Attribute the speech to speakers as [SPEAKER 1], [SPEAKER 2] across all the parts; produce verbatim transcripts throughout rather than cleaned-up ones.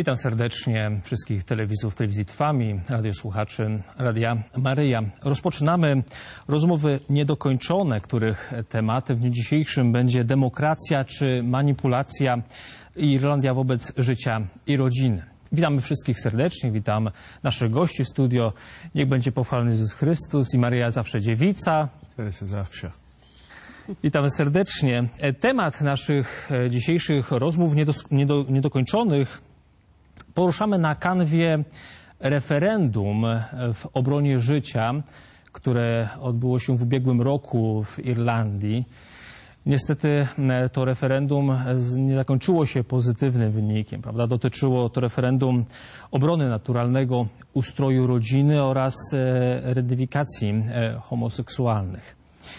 [SPEAKER 1] Witam serdecznie wszystkich telewizów, telewizji Trwami, radiosłuchaczy Radia Maryja. Rozpoczynamy rozmowy niedokończone, których tematem w dniu dzisiejszym będzie demokracja czy manipulacja i Irlandia wobec życia i rodziny. Witamy wszystkich serdecznie, witam naszych gości w studio. Niech będzie pochwalony Jezus Chrystus i Maryja zawsze dziewica.
[SPEAKER 2] Teraz zawsze.
[SPEAKER 1] Witamy serdecznie. Temat naszych dzisiejszych rozmów niedos- niedo- niedokończonych poruszamy na kanwie referendum w obronie życia, które odbyło się w ubiegłym roku w Irlandii. Niestety to referendum nie zakończyło się pozytywnym wynikiem, prawda? Dotyczyło to referendum obrony naturalnego ustroju rodziny oraz redyfikacji homoseksualnych.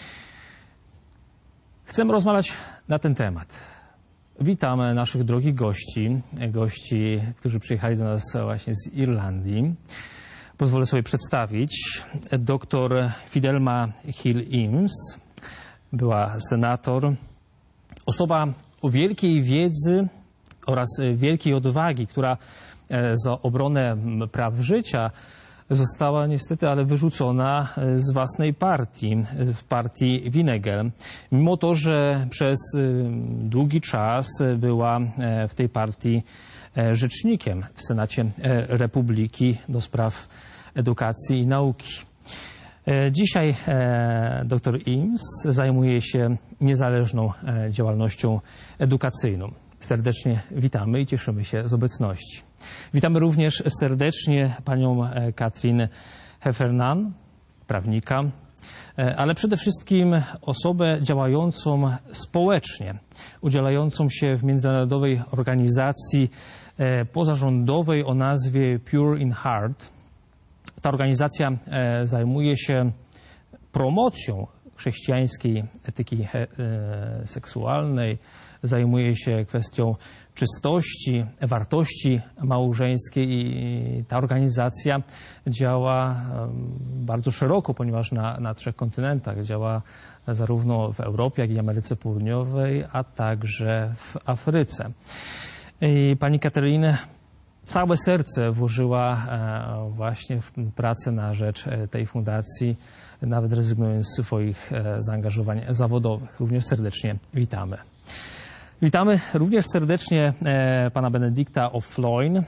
[SPEAKER 1] Chcemy rozmawiać na ten temat. Witam naszych drogich gości, gości, którzy przyjechali do nas właśnie z Irlandii. Pozwolę sobie przedstawić. Doktor Fidelma Hill-Eames, była senator, osoba o wielkiej wiedzy oraz wielkiej odwagi, która za obronę praw życia została niestety, ale wyrzucona z własnej partii, w partii Fine Gael. Mimo to, że przez długi czas była w tej partii rzecznikiem w Senacie Republiki do spraw edukacji i nauki. Dzisiaj dr Eames zajmuje się niezależną działalnością edukacyjną. Serdecznie witamy i cieszymy się z obecności. Witamy również serdecznie panią Katrin Heffernan, prawnika, ale przede wszystkim osobę działającą społecznie, udzielającą się w międzynarodowej organizacji pozarządowej o nazwie Pure in Heart. Ta organizacja zajmuje się promocją chrześcijańskiej etyki seksualnej, zajmuje się kwestią czystości, wartości małżeńskiej i ta organizacja działa bardzo szeroko, ponieważ na, na trzech kontynentach działa zarówno w Europie, jak i Ameryce Południowej, a także w Afryce. I pani Katarina całe serce włożyła właśnie w pracę na rzecz tej fundacji, nawet rezygnując z swoich zaangażowań zawodowych. Również serdecznie witamy. Witamy również serdecznie pana Benedykta O'Floyne.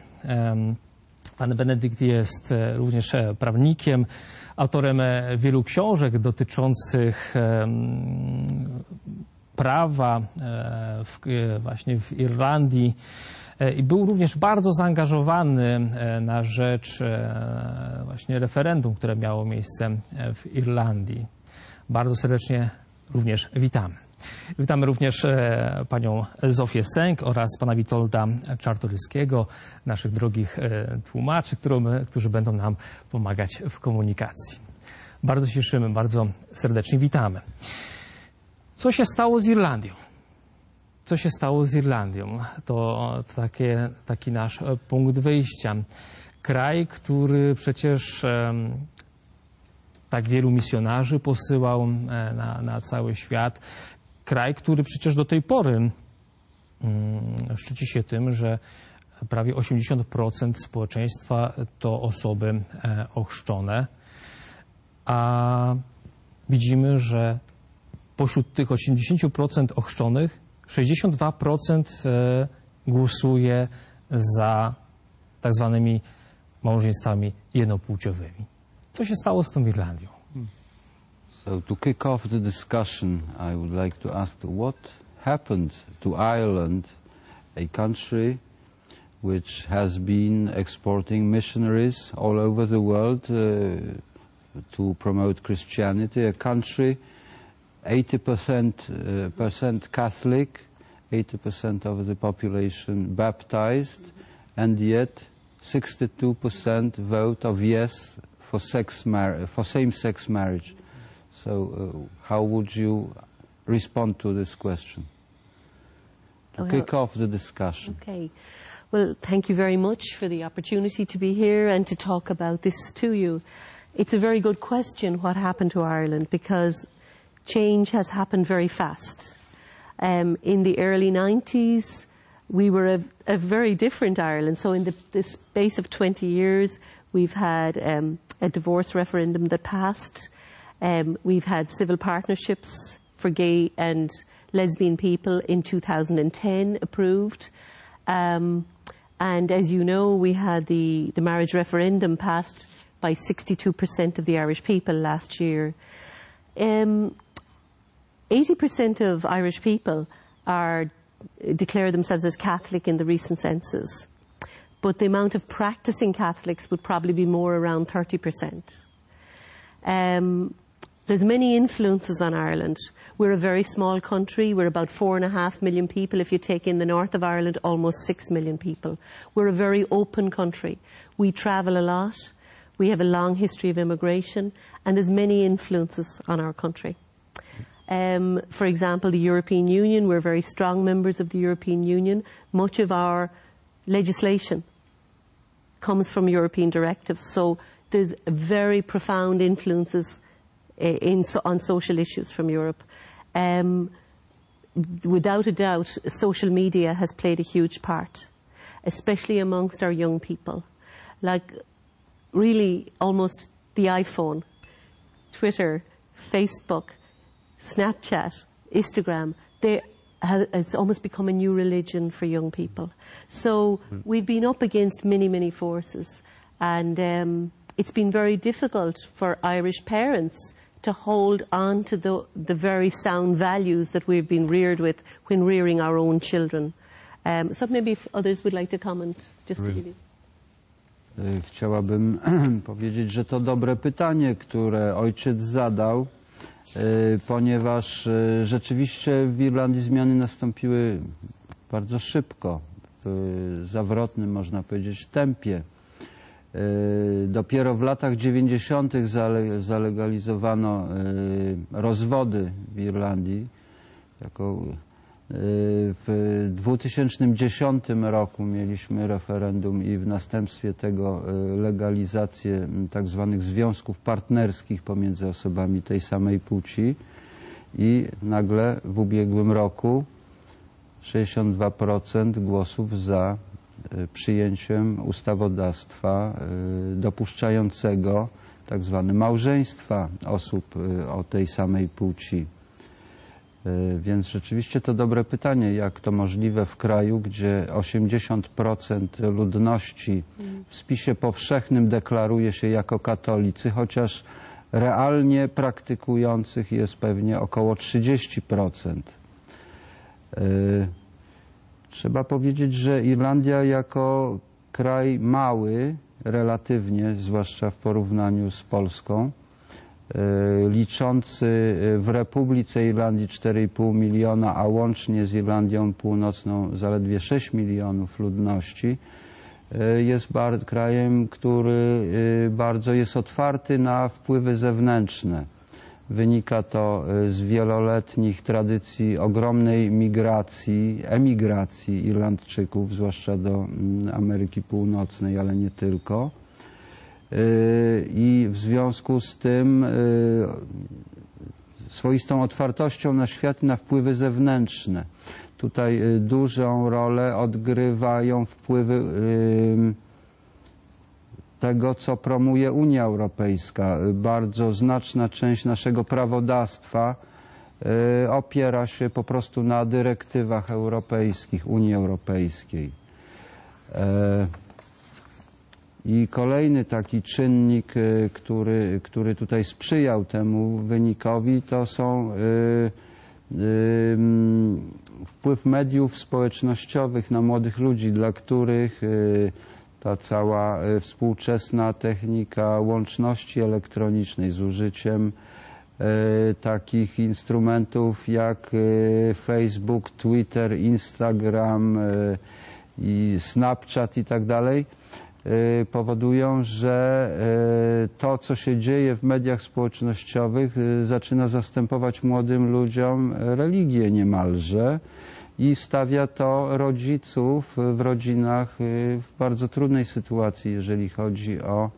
[SPEAKER 1] Pan Benedykt jest również prawnikiem, autorem wielu książek dotyczących prawa w, właśnie w Irlandii i był również bardzo zaangażowany na rzecz właśnie referendum, które miało miejsce w Irlandii. Bardzo serdecznie również witamy. Witamy również e, panią Zofię Sęk oraz pana Witolda Czartoryskiego, naszych drogich e, tłumaczy, którą, którzy będą nam pomagać w komunikacji. Bardzo się cieszymy, bardzo serdecznie witamy. Co się stało z Irlandią? Co się stało z Irlandią? To takie, taki nasz punkt wyjścia. Kraj, który przecież e, tak wielu misjonarzy posyłał e, na, na cały świat. Kraj, który przecież do tej pory mm, szczyci się tym, że prawie osiemdziesiąt procent społeczeństwa to osoby e, ochrzczone, a widzimy, że pośród tych osiemdziesięciu procent ochrzczonych sześćdziesiąt dwa procent e, głosuje za tak zwanymi małżeństwami jednopłciowymi. Co się stało z tą Irlandią?
[SPEAKER 3] So to kick off the discussion, I would like to ask what happened to Ireland, a country which has been exporting missionaries all over the world uh, to promote Christianity, a country eighty percent uh, percent Catholic, eighty percent of the population baptized, and yet sixty-two percent vote of yes for sex mar- for same-sex marriage. So uh, how would you respond to this question? To
[SPEAKER 4] well,
[SPEAKER 3] kick off the discussion.
[SPEAKER 4] Okay. Well, thank you very much for the opportunity to be here and to talk about this to you. It's a very good question, what happened to Ireland, because change has happened very fast. Um, in the early nineties, we were a, a very different Ireland. So in the, the space of twenty years, we've had um, a divorce referendum that passed. Um, we've had civil partnerships for gay and lesbian people in two thousand ten approved. Um, and as you know, we had the, the marriage referendum passed by sixty-two percent of the Irish people last year. Um, eighty percent of Irish people are declare themselves as Catholic in the recent census, but the amount of practicing Catholics would probably be more around thirty percent. Um, there's many influences on Ireland. We're a very small country. We're about four and a half million people. If you take in the north of Ireland, almost six million people. We're a very open country. We travel a lot. We have a long history of immigration, and there's many influences on our country. Um, for example, the European Union, we're very strong members of the European Union. Much of our legislation comes from European directives, so there's very profound influences in, on social issues from Europe. Um, without a doubt, social media has played a huge part, especially amongst our young people. Like, really, almost the iPhone, Twitter, Facebook, Snapchat, Instagram, they have, it's almost become a new religion for young people. So mm. we've been up against many, many forces, and um, it's been very difficult for Irish parents to hold on to the, the very sound values that we've been reared with when rearing our own children. Um, so maybe if others would like to comment, just really. to give you.
[SPEAKER 3] Chciałabym powiedzieć, że to dobre pytanie, które ojciec zadał, ponieważ rzeczywiście w Irlandii zmiany nastąpiły bardzo szybko, w zawrotnym, można powiedzieć, tempie. Dopiero w latach dziewięćdziesiątych zalegalizowano rozwody w Irlandii. Jako w dwa tysiące dziesiątym roku mieliśmy referendum i w następstwie tego legalizację tak zwanych związków partnerskich pomiędzy osobami tej samej płci i nagle w ubiegłym roku sześćdziesiąt dwa procent głosów za przyjęciem ustawodawstwa dopuszczającego tak zwane małżeństwa osób o tej samej płci. Więc rzeczywiście to dobre pytanie, jak to możliwe w kraju, gdzie osiemdziesiąt procent ludności w spisie powszechnym deklaruje się jako katolicy, chociaż realnie praktykujących jest pewnie około trzydzieści procent. Trzeba powiedzieć, że Irlandia jako kraj mały, relatywnie, zwłaszcza w porównaniu z Polską, liczący w Republice Irlandii cztery i pół miliona, a łącznie z Irlandią Północną zaledwie sześć milionów ludności, jest krajem, który bardzo jest otwarty na wpływy zewnętrzne. Wynika to z wieloletnich tradycji ogromnej migracji, emigracji Irlandczyków, zwłaszcza do Ameryki Północnej, ale nie tylko. I w związku z tym swoistą otwartością na świat i na wpływy zewnętrzne. Tutaj dużą rolę odgrywają wpływy tego, co promuje Unia Europejska. Bardzo znaczna część naszego prawodawstwa opiera się po prostu na dyrektywach europejskich, Unii Europejskiej. I kolejny taki czynnik, który, który tutaj sprzyjał temu wynikowi, to są wpływ mediów społecznościowych na młodych ludzi, dla których ta cała współczesna technika łączności elektronicznej z użyciem takich instrumentów jak Facebook, Twitter, Instagram i Snapchat i tak dalej, powodują, że to, co się dzieje w mediach społecznościowych, zaczyna zastępować młodym ludziom religię niemalże i stawia to rodziców w rodzinach w bardzo trudnej sytuacji, jeżeli chodzi o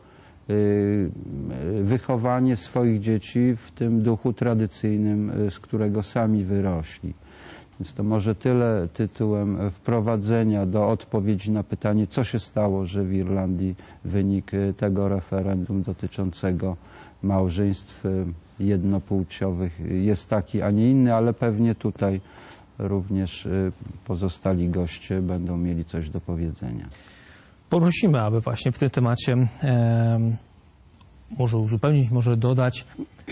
[SPEAKER 3] wychowanie swoich dzieci w tym duchu tradycyjnym, z którego sami wyrośli. W Więc to może tyle tytułem wprowadzenia do odpowiedzi na pytanie, co się stało, że w Irlandii wynik tego referendum dotyczącego małżeństw jednopłciowych jest taki, a nie inny, ale pewnie tutaj również pozostali goście będą mieli coś do powiedzenia.
[SPEAKER 1] Poprosimy, aby właśnie w tym temacie e, może uzupełnić, może dodać.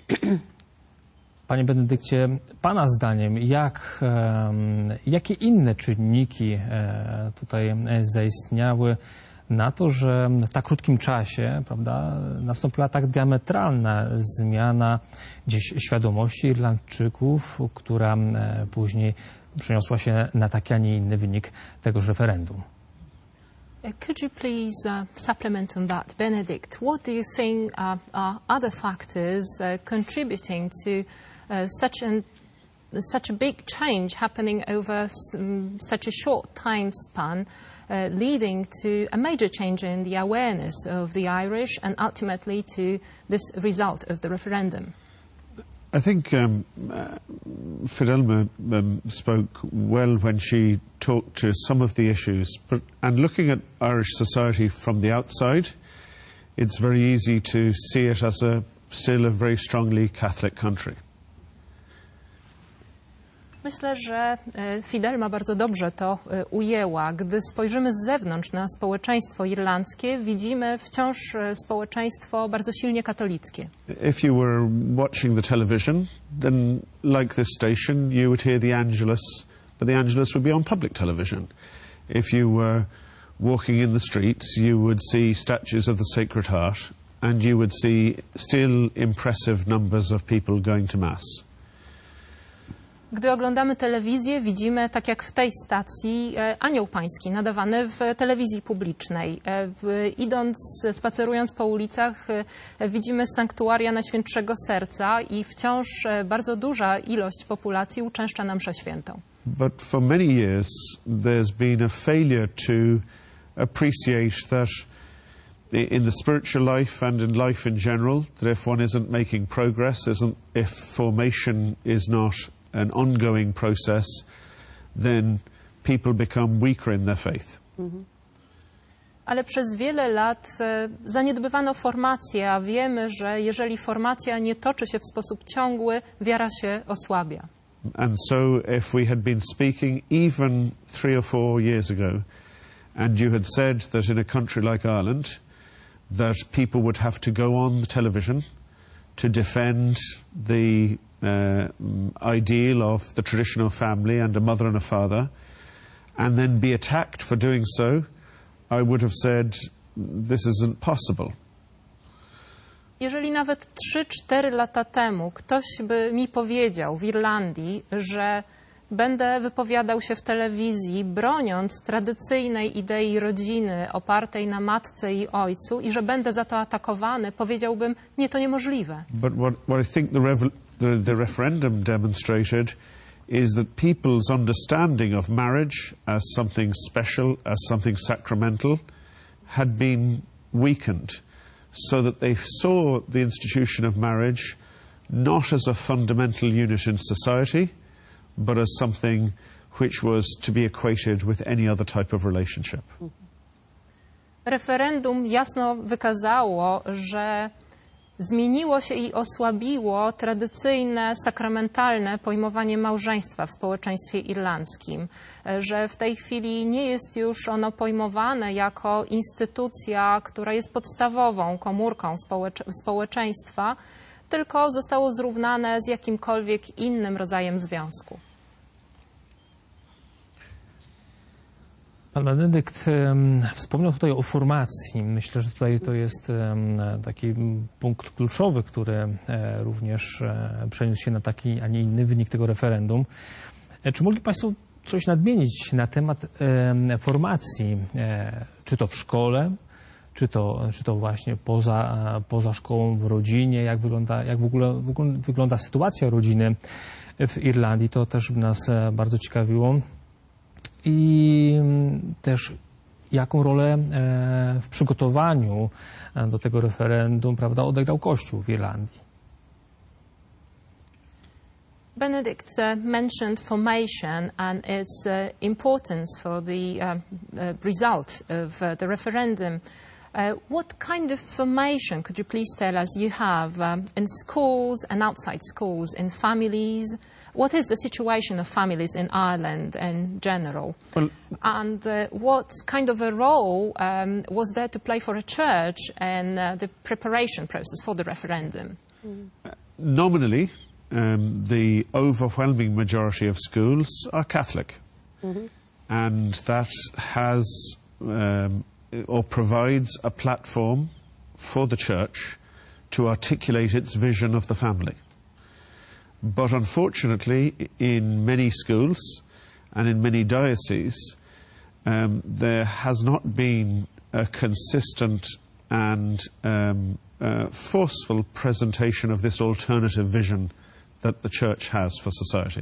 [SPEAKER 1] Panie Benedykcie, Pana zdaniem, jak, e, jakie inne czynniki e, tutaj zaistniały na to, że w tak krótkim czasie, prawda, nastąpiła tak diametralna zmiana gdzieś świadomości Irlandczyków, która e, później przeniosła się na taki, a nie inny wynik tegoż referendum?
[SPEAKER 2] Could you please uh, supplement on that, Benedict? What do you think uh, are other factors uh, contributing to uh, such, an, such a big change happening over um, such a short time span, uh, leading to a major change in the awareness of the Irish and ultimately to this result of the referendum?
[SPEAKER 5] I think um, uh, Fidelma um, spoke well when she talked to some of the issues, but and looking at Irish society from the outside, it's very easy to see it as a still a very strongly Catholic country.
[SPEAKER 2] Myślę, że Fidelma bardzo dobrze to ujęła. Gdy spojrzymy z zewnątrz na społeczeństwo irlandzkie, widzimy wciąż społeczeństwo bardzo silnie katolickie.
[SPEAKER 5] If you were watching the television, then like this station, you would hear the Angelus, but the Angelus would be on public television. If you were walking in the streets, you would see statues of the Sacred Heart, and you would see still impressive numbers of people going to Mass.
[SPEAKER 2] Gdy oglądamy telewizję, widzimy, tak jak w tej stacji, Anioł Pański nadawany w telewizji publicznej. W, idąc, spacerując po ulicach, widzimy sanktuaria Najświętszego Serca i wciąż bardzo duża ilość populacji uczęszcza na mszę świętą.
[SPEAKER 5] But for many years there's been a failure to appreciate that in the spiritual life and in life in general, that if one isn't making progress, isn't, if formation is not an ongoing process, then people become weaker in their faith.
[SPEAKER 2] Mhm. Ale przez wiele lat e, zaniedbywano formację, a wiemy, że jeżeli formacja nie toczy się w sposób ciągły, wiara się osłabia.
[SPEAKER 5] And so if we had been speaking even three or four years ago, and you had said that in a country like Ireland, that people would have to go on the television to defend the Uh, ideal of the traditional family and a mother and a father, and then be attacked for doing so, I would have said, this isn't possible.
[SPEAKER 2] Jeżeli nawet trzy cztery lata temu ktoś by mi powiedział w Irlandii, że będę wypowiadał się w telewizji, broniąc tradycyjnej idei rodziny opartej na matce i ojcu i że będę za to atakowany, powiedziałbym, nie, to niemożliwe.
[SPEAKER 5] But what, what I think the revel The, the referendum demonstrated is that people's understanding of marriage as something special, as something sacramental, had been weakened, so that they saw the institution of marriage not as a fundamental unit in society, but as something which was to be equated with any other type of relationship.
[SPEAKER 2] Referendum jasno wykazało, że zmieniło się i osłabiło tradycyjne, sakramentalne pojmowanie małżeństwa w społeczeństwie irlandzkim, że w tej chwili nie jest już ono pojmowane jako instytucja, która jest podstawową komórką społecz społeczeństwa, tylko zostało zrównane z jakimkolwiek innym rodzajem związku.
[SPEAKER 1] Pan Benedykt um, wspomniał tutaj o formacji. Myślę, że tutaj to jest um, taki punkt kluczowy, który e, również e, przeniósł się na taki, a nie inny wynik tego referendum. E, czy mogli Państwo coś nadmienić na temat e, formacji, e, czy to w szkole, czy to, czy to właśnie poza, poza szkołą, w rodzinie, jak wygląda, jak w ogóle, w ogóle wygląda sytuacja rodziny w Irlandii? To też by nas bardzo ciekawiło. I też jaką rolę w przygotowaniu do tego referendum, prawda, odegrał Kościół w Irlandii?
[SPEAKER 2] Benedict uh, mentioned formation and its uh, importance for the uh, uh, result of uh, the referendum. Uh, what kind of formation, could you please tell us, you have um, in schools and outside schools, in families? What is the situation of families in Ireland in general?
[SPEAKER 5] Well,
[SPEAKER 2] and uh, what kind of a role um, was there to play for a church in uh, the preparation process for the referendum?
[SPEAKER 5] Nominally, um, the overwhelming majority of schools are Catholic. Mm-hmm. And that has um, or provides a platform for the church to articulate its vision of the family. But unfortunately, in many schools and in many dioceses, um, there has not been a consistent and um, uh, forceful presentation of this alternative vision that the Church has for society.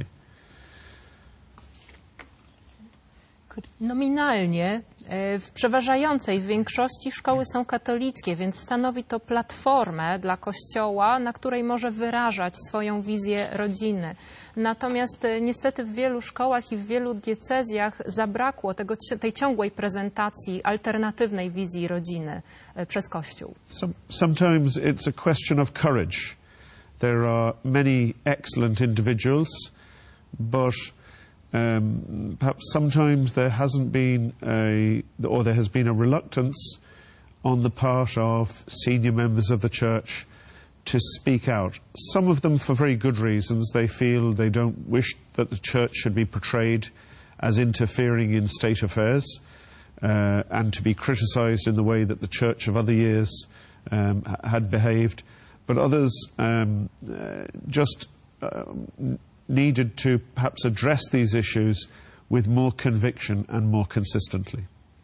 [SPEAKER 2] Nominalnie w przeważającej większości szkoły są katolickie, więc stanowi to platformę dla Kościoła, na której może wyrażać swoją wizję rodziny. Natomiast niestety w wielu szkołach i w wielu diecezjach zabrakło tego, tej ciągłej prezentacji alternatywnej wizji rodziny przez Kościół.
[SPEAKER 5] Some, sometimes it's a question of courage. There are many excellent individuals, but Um, perhaps sometimes there hasn't been a, or there has been a reluctance on the part of senior members of the church to speak out. Some of them for very good reasons. They feel they don't wish that the church should be portrayed as interfering in state affairs uh, and to be criticised in the way that the church of other years um, had behaved. But others um, uh, just uh, needed to perhaps address these issues with more conviction and more consistently.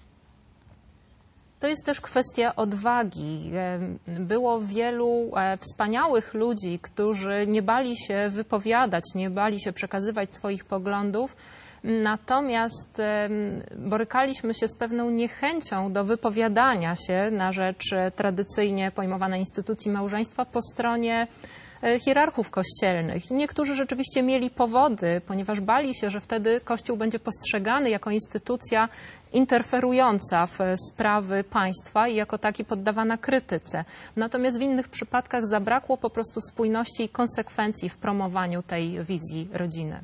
[SPEAKER 2] To jest też kwestia odwagi. Było wielu wspaniałych ludzi, którzy nie bali się wypowiadać, nie bali się przekazywać swoich poglądów, natomiast borykaliśmy się z pewną niechęcią do wypowiadania się na rzecz tradycyjnie pojmowanej instytucji małżeństwa po stronie hierarchów kościelnych. Niektórzy rzeczywiście mieli powody, ponieważ bali się, że wtedy Kościół będzie postrzegany jako instytucja interferująca w sprawy państwa i jako taki poddawana krytyce. Natomiast w innych przypadkach zabrakło po prostu spójności i konsekwencji w promowaniu tej wizji rodziny.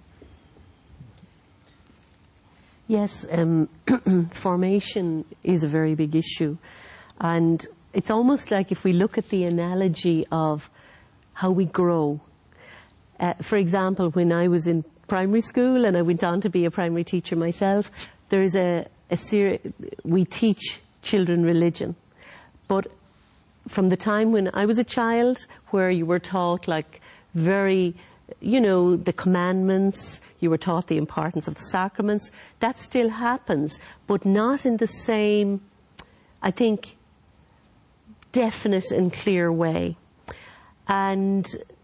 [SPEAKER 4] Yes, um, formation is a very big issue. And it's almost like if we look at the analogy of how we grow. Uh, for example, when I was in primary school and I went on to be a primary teacher myself, there's a, a ser- we teach children religion. But from the time when I was a child, where you were taught like very, you know, the commandments, you were taught the importance of the sacraments, that still happens, but not in the same, I think, definite and clear way. And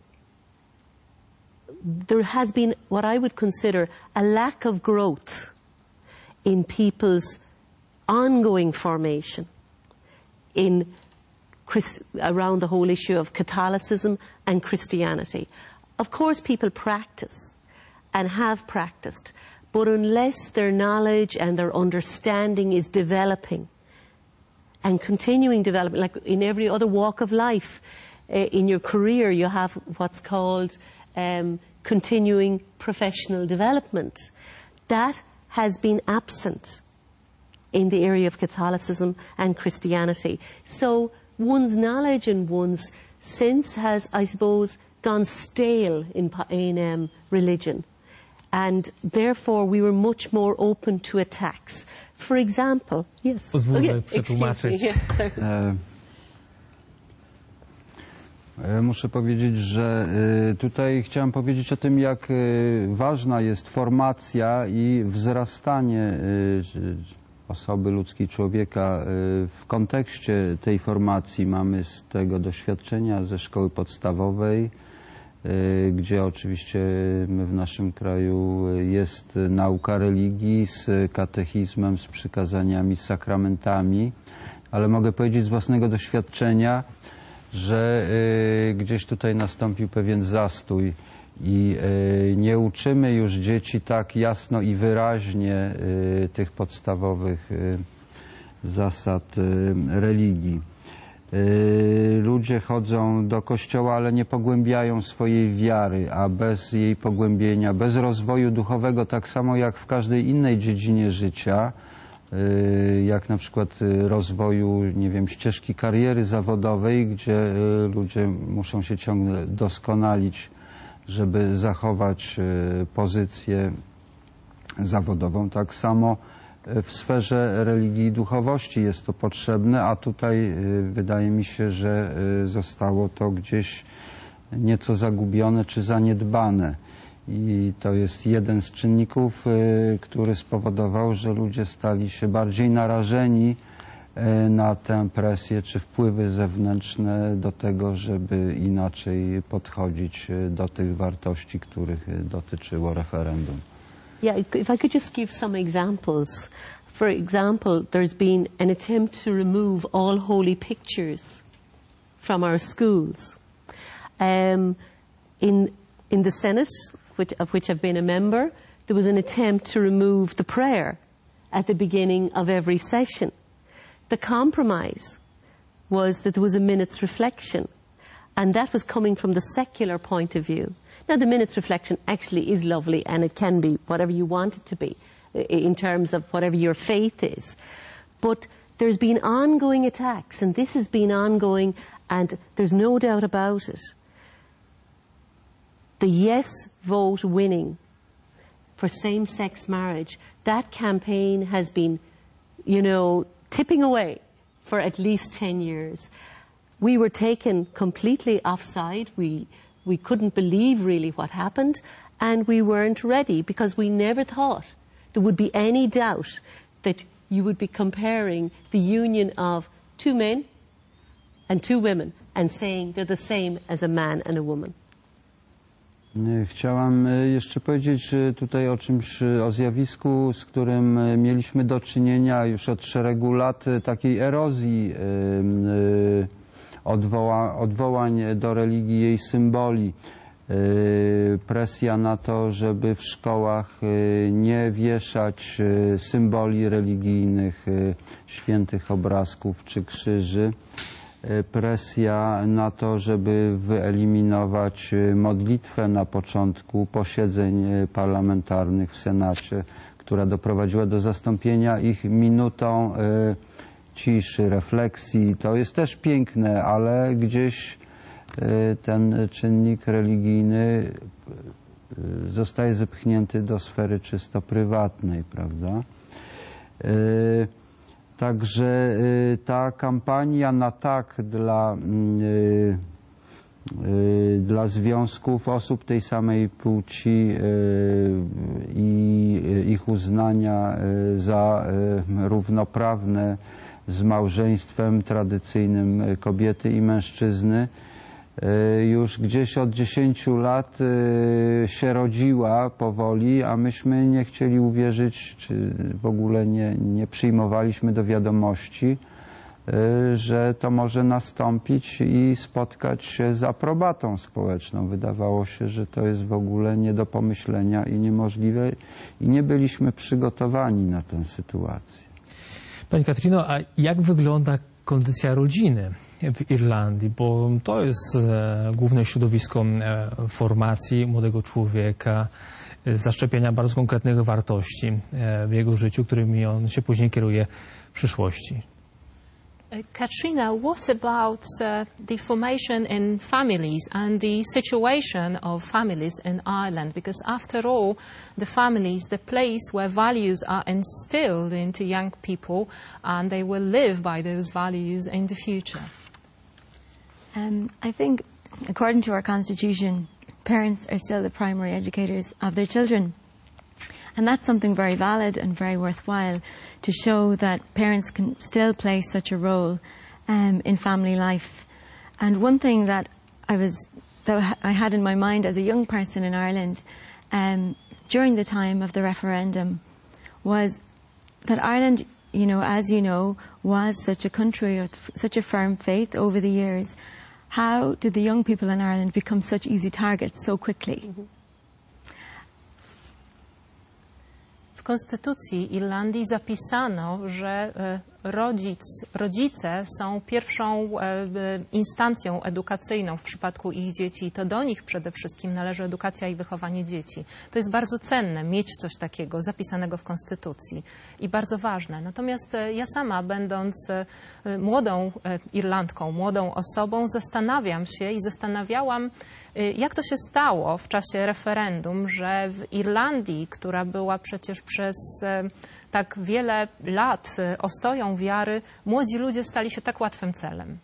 [SPEAKER 4] there has been what I would consider a lack of growth in people's ongoing formation in Christ- around the whole issue of Catholicism and Christianity. Of course, people practice and have practiced, but unless their knowledge and their understanding is developing and continuing development, like in every other walk of life, in your career, you have what's called um, continuing professional development. That has been absent in the area of Catholicism and Christianity. So one's knowledge and one's sense has, I suppose, gone stale in, in um, religion. And therefore we were much more open to attacks. For example, yes.
[SPEAKER 1] Pozwólmy przetłumaczyć.
[SPEAKER 3] Muszę powiedzieć, że tutaj chciałem powiedzieć o tym, jak ważna jest formacja i wzrastanie osoby ludzkiej, człowieka w kontekście tej formacji. Mamy z tego doświadczenia ze szkoły podstawowej, gdzie oczywiście my w naszym kraju jest nauka religii z katechizmem, z przykazaniami, z sakramentami, ale mogę powiedzieć z własnego doświadczenia, że y, gdzieś tutaj nastąpił pewien zastój I y, nie uczymy już dzieci tak jasno i wyraźnie y, tych podstawowych y, zasad y, religii. Y, ludzie chodzą do kościoła, ale nie pogłębiają swojej wiary, a bez jej pogłębienia, bez rozwoju duchowego, tak samo jak w każdej innej dziedzinie życia, y, jak na przykład rozwoju, nie wiem, ścieżki kariery zawodowej, gdzie y, ludzie muszą się ciągle doskonalić, żeby zachować y, pozycję zawodową. Tak samo w sferze religii i duchowości jest to potrzebne, a tutaj y, wydaje mi się, że y, zostało to gdzieś nieco zagubione czy zaniedbane. I to jest jeden z czynników, y, który spowodował, że ludzie stali się bardziej narażeni y, na tę presję czy wpływy zewnętrzne do tego, żeby inaczej podchodzić y, do tych wartości, których y, dotyczyło referendum.
[SPEAKER 4] Yeah, if I could just give some examples. For example, there's been an attempt to remove all holy pictures from our schools. Um, in, in the Senate, which, of which I've been a member, there was an attempt to remove the prayer at the beginning of every session. The compromise was that there was a minute's reflection, and that was coming from the secular point of view. Now, the minute's reflection actually is lovely, and it can be whatever you want it to be in terms of whatever your faith is. But there's been ongoing attacks, and this has been ongoing, and there's no doubt about it. The yes vote winning for same-sex marriage, that campaign has been, you know, tipping away for at least ten years. We were taken completely offside. We We couldn't believe really what happened, and we weren't ready because we never thought there would be any doubt that you would be comparing the union of two men and two women and saying they're the same as a man and a woman.
[SPEAKER 3] Chciałam jeszcze powiedzieć tutaj o czymś, o zjawisku, z którym mieliśmy do czynienia już od szeregu lat, takiej erozji Odwoła, odwołań do religii, jej symboli, yy, presja na to, żeby w szkołach yy, nie wieszać yy, symboli religijnych, yy, świętych obrazków czy krzyży, yy, presja na to, żeby wyeliminować yy, modlitwę na początku posiedzeń yy, parlamentarnych w Senacie, która doprowadziła do zastąpienia ich minutą yy, ciszy, refleksji. To jest też piękne, ale gdzieś ten czynnik religijny zostaje zepchnięty do sfery czysto prywatnej, prawda? Także ta kampania na tak dla, dla związków osób tej samej płci i ich uznania za równoprawne z małżeństwem tradycyjnym kobiety i mężczyzny już gdzieś od dziesięciu lat się rodziła powoli, a myśmy nie chcieli uwierzyć, czy w ogóle nie, nie przyjmowaliśmy do wiadomości, że to może nastąpić i spotkać się z aprobatą społeczną. Wydawało się, że to jest w ogóle nie do pomyślenia i niemożliwe i nie byliśmy przygotowani na tę sytuację.
[SPEAKER 1] Pani Katarzyno, a jak wygląda kondycja rodziny w Irlandii? Bo to jest e, główne środowisko e, formacji młodego człowieka, e, zaszczepienia bardzo konkretnych wartości e, w jego życiu, którymi on się później kieruje w przyszłości.
[SPEAKER 2] Katrina, what about uh, the formation in families and the situation of families in Ireland? Because after all, the family is the place where values are instilled into young people and they will live by those values in the future.
[SPEAKER 6] Um, I think, according to our constitution, parents are still the primary educators of their children. And that's something very valid and very worthwhile to show that parents can still play such a role um, in family life. And one thing that I was that I had in my mind as a young person in Ireland um, during the time of the referendum was that Ireland, you know, as you know, was such a country with such a firm faith over the years. how did the young people in Ireland become such easy targets so quickly?
[SPEAKER 2] W Konstytucji Irlandii zapisano, że rodzic, rodzice są pierwszą instancją edukacyjną w przypadku ich dzieci i to do nich przede wszystkim należy edukacja i wychowanie dzieci. To jest bardzo cenne, mieć coś takiego zapisanego w Konstytucji i bardzo ważne. Natomiast ja sama, będąc młodą Irlandką, młodą osobą, zastanawiam się i zastanawiałam, jak to się stało w czasie referendum, że w Irlandii, która była przecież przez tak wiele lat ostoją wiary, młodzi ludzie stali się tak łatwym celem?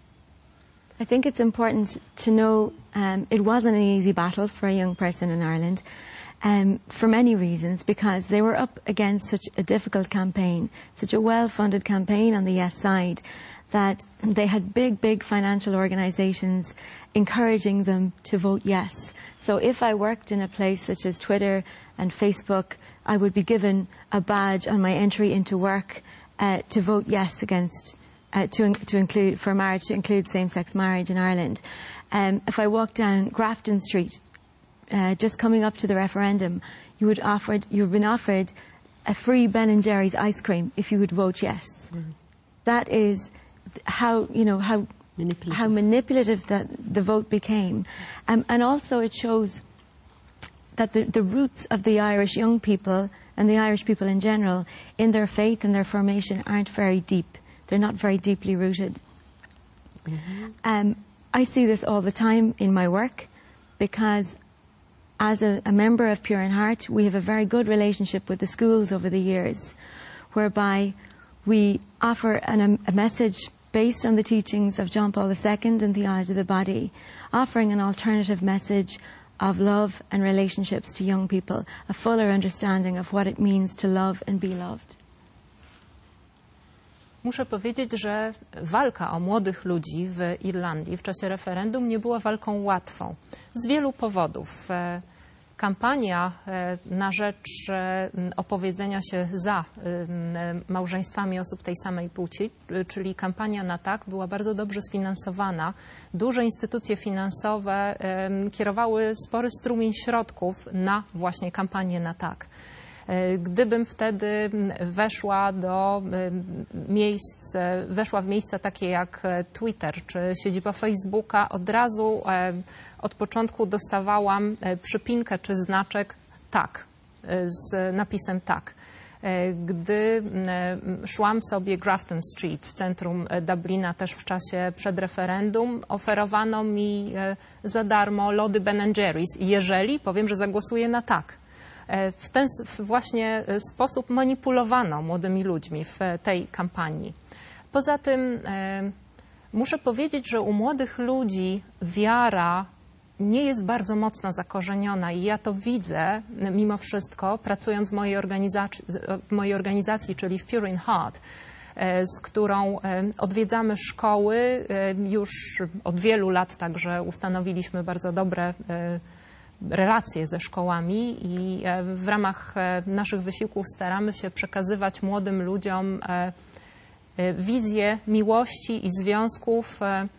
[SPEAKER 6] I think it's important to know um, it wasn't an easy battle for a young person in Ireland um, for many reasons, because they were up against such a difficult campaign, such a well-funded campaign on the yes side, that they had big, big financial organisations encouraging them to vote yes. So if I worked in a place such as Twitter and Facebook, I would be given a badge on my entry into work uh, to vote yes against, uh, to, in to include, for marriage, to include same-sex marriage in Ireland. Um, if I walked down Grafton Street, uh, just coming up to the referendum, you would offered, you've been offered a free Ben and Jerry's ice cream if you would vote yes. Mm-hmm. That is how, you know, how manipulative, how manipulative that the vote became. Um, and also it shows that the, the roots of the Irish young people and the Irish people in general in their faith and their formation aren't very deep. They're not very deeply rooted. Mm-hmm. um, I see this all the time in my work, because as a, a member of Pure in Heart, we have a very good relationship with the schools over the years, whereby we offer an, a message based on the teachings of John Paul the Second and Theology of the Body, offering an alternative message of love and relationships to young people, a fuller understanding of what it means to love and be loved.
[SPEAKER 2] Muszę powiedzieć, że walka o młodych ludzi w Irlandii w czasie referendum nie była walką łatwą. Z wielu powodów. Kampania na rzecz opowiedzenia się za małżeństwami osób tej samej płci, czyli kampania na tak, była bardzo dobrze sfinansowana. Duże instytucje finansowe kierowały spory strumień środków na właśnie kampanię na tak. Gdybym wtedy weszła do miejsc, weszła w miejsca takie jak Twitter czy siedziba Facebooka, od razu od początku dostawałam przypinkę czy znaczek tak, z napisem tak. Gdy szłam sobie Grafton Street w centrum Dublina też w czasie przed referendum, oferowano mi za darmo lody Ben and Jerry's, jeżeli powiem, że zagłosuję na tak. W ten właśnie sposób manipulowano młodymi ludźmi w tej kampanii. Poza tym muszę powiedzieć, że u młodych ludzi wiara nie jest bardzo mocno zakorzeniona i ja to widzę mimo wszystko, pracując w mojej organizacji, w mojej organizacji czyli w Pure in Heart, z którą odwiedzamy szkoły już od wielu lat, także ustanowiliśmy bardzo dobre relacje ze szkołami i w ramach naszych wysiłków staramy się przekazywać młodym ludziom wizję miłości i związków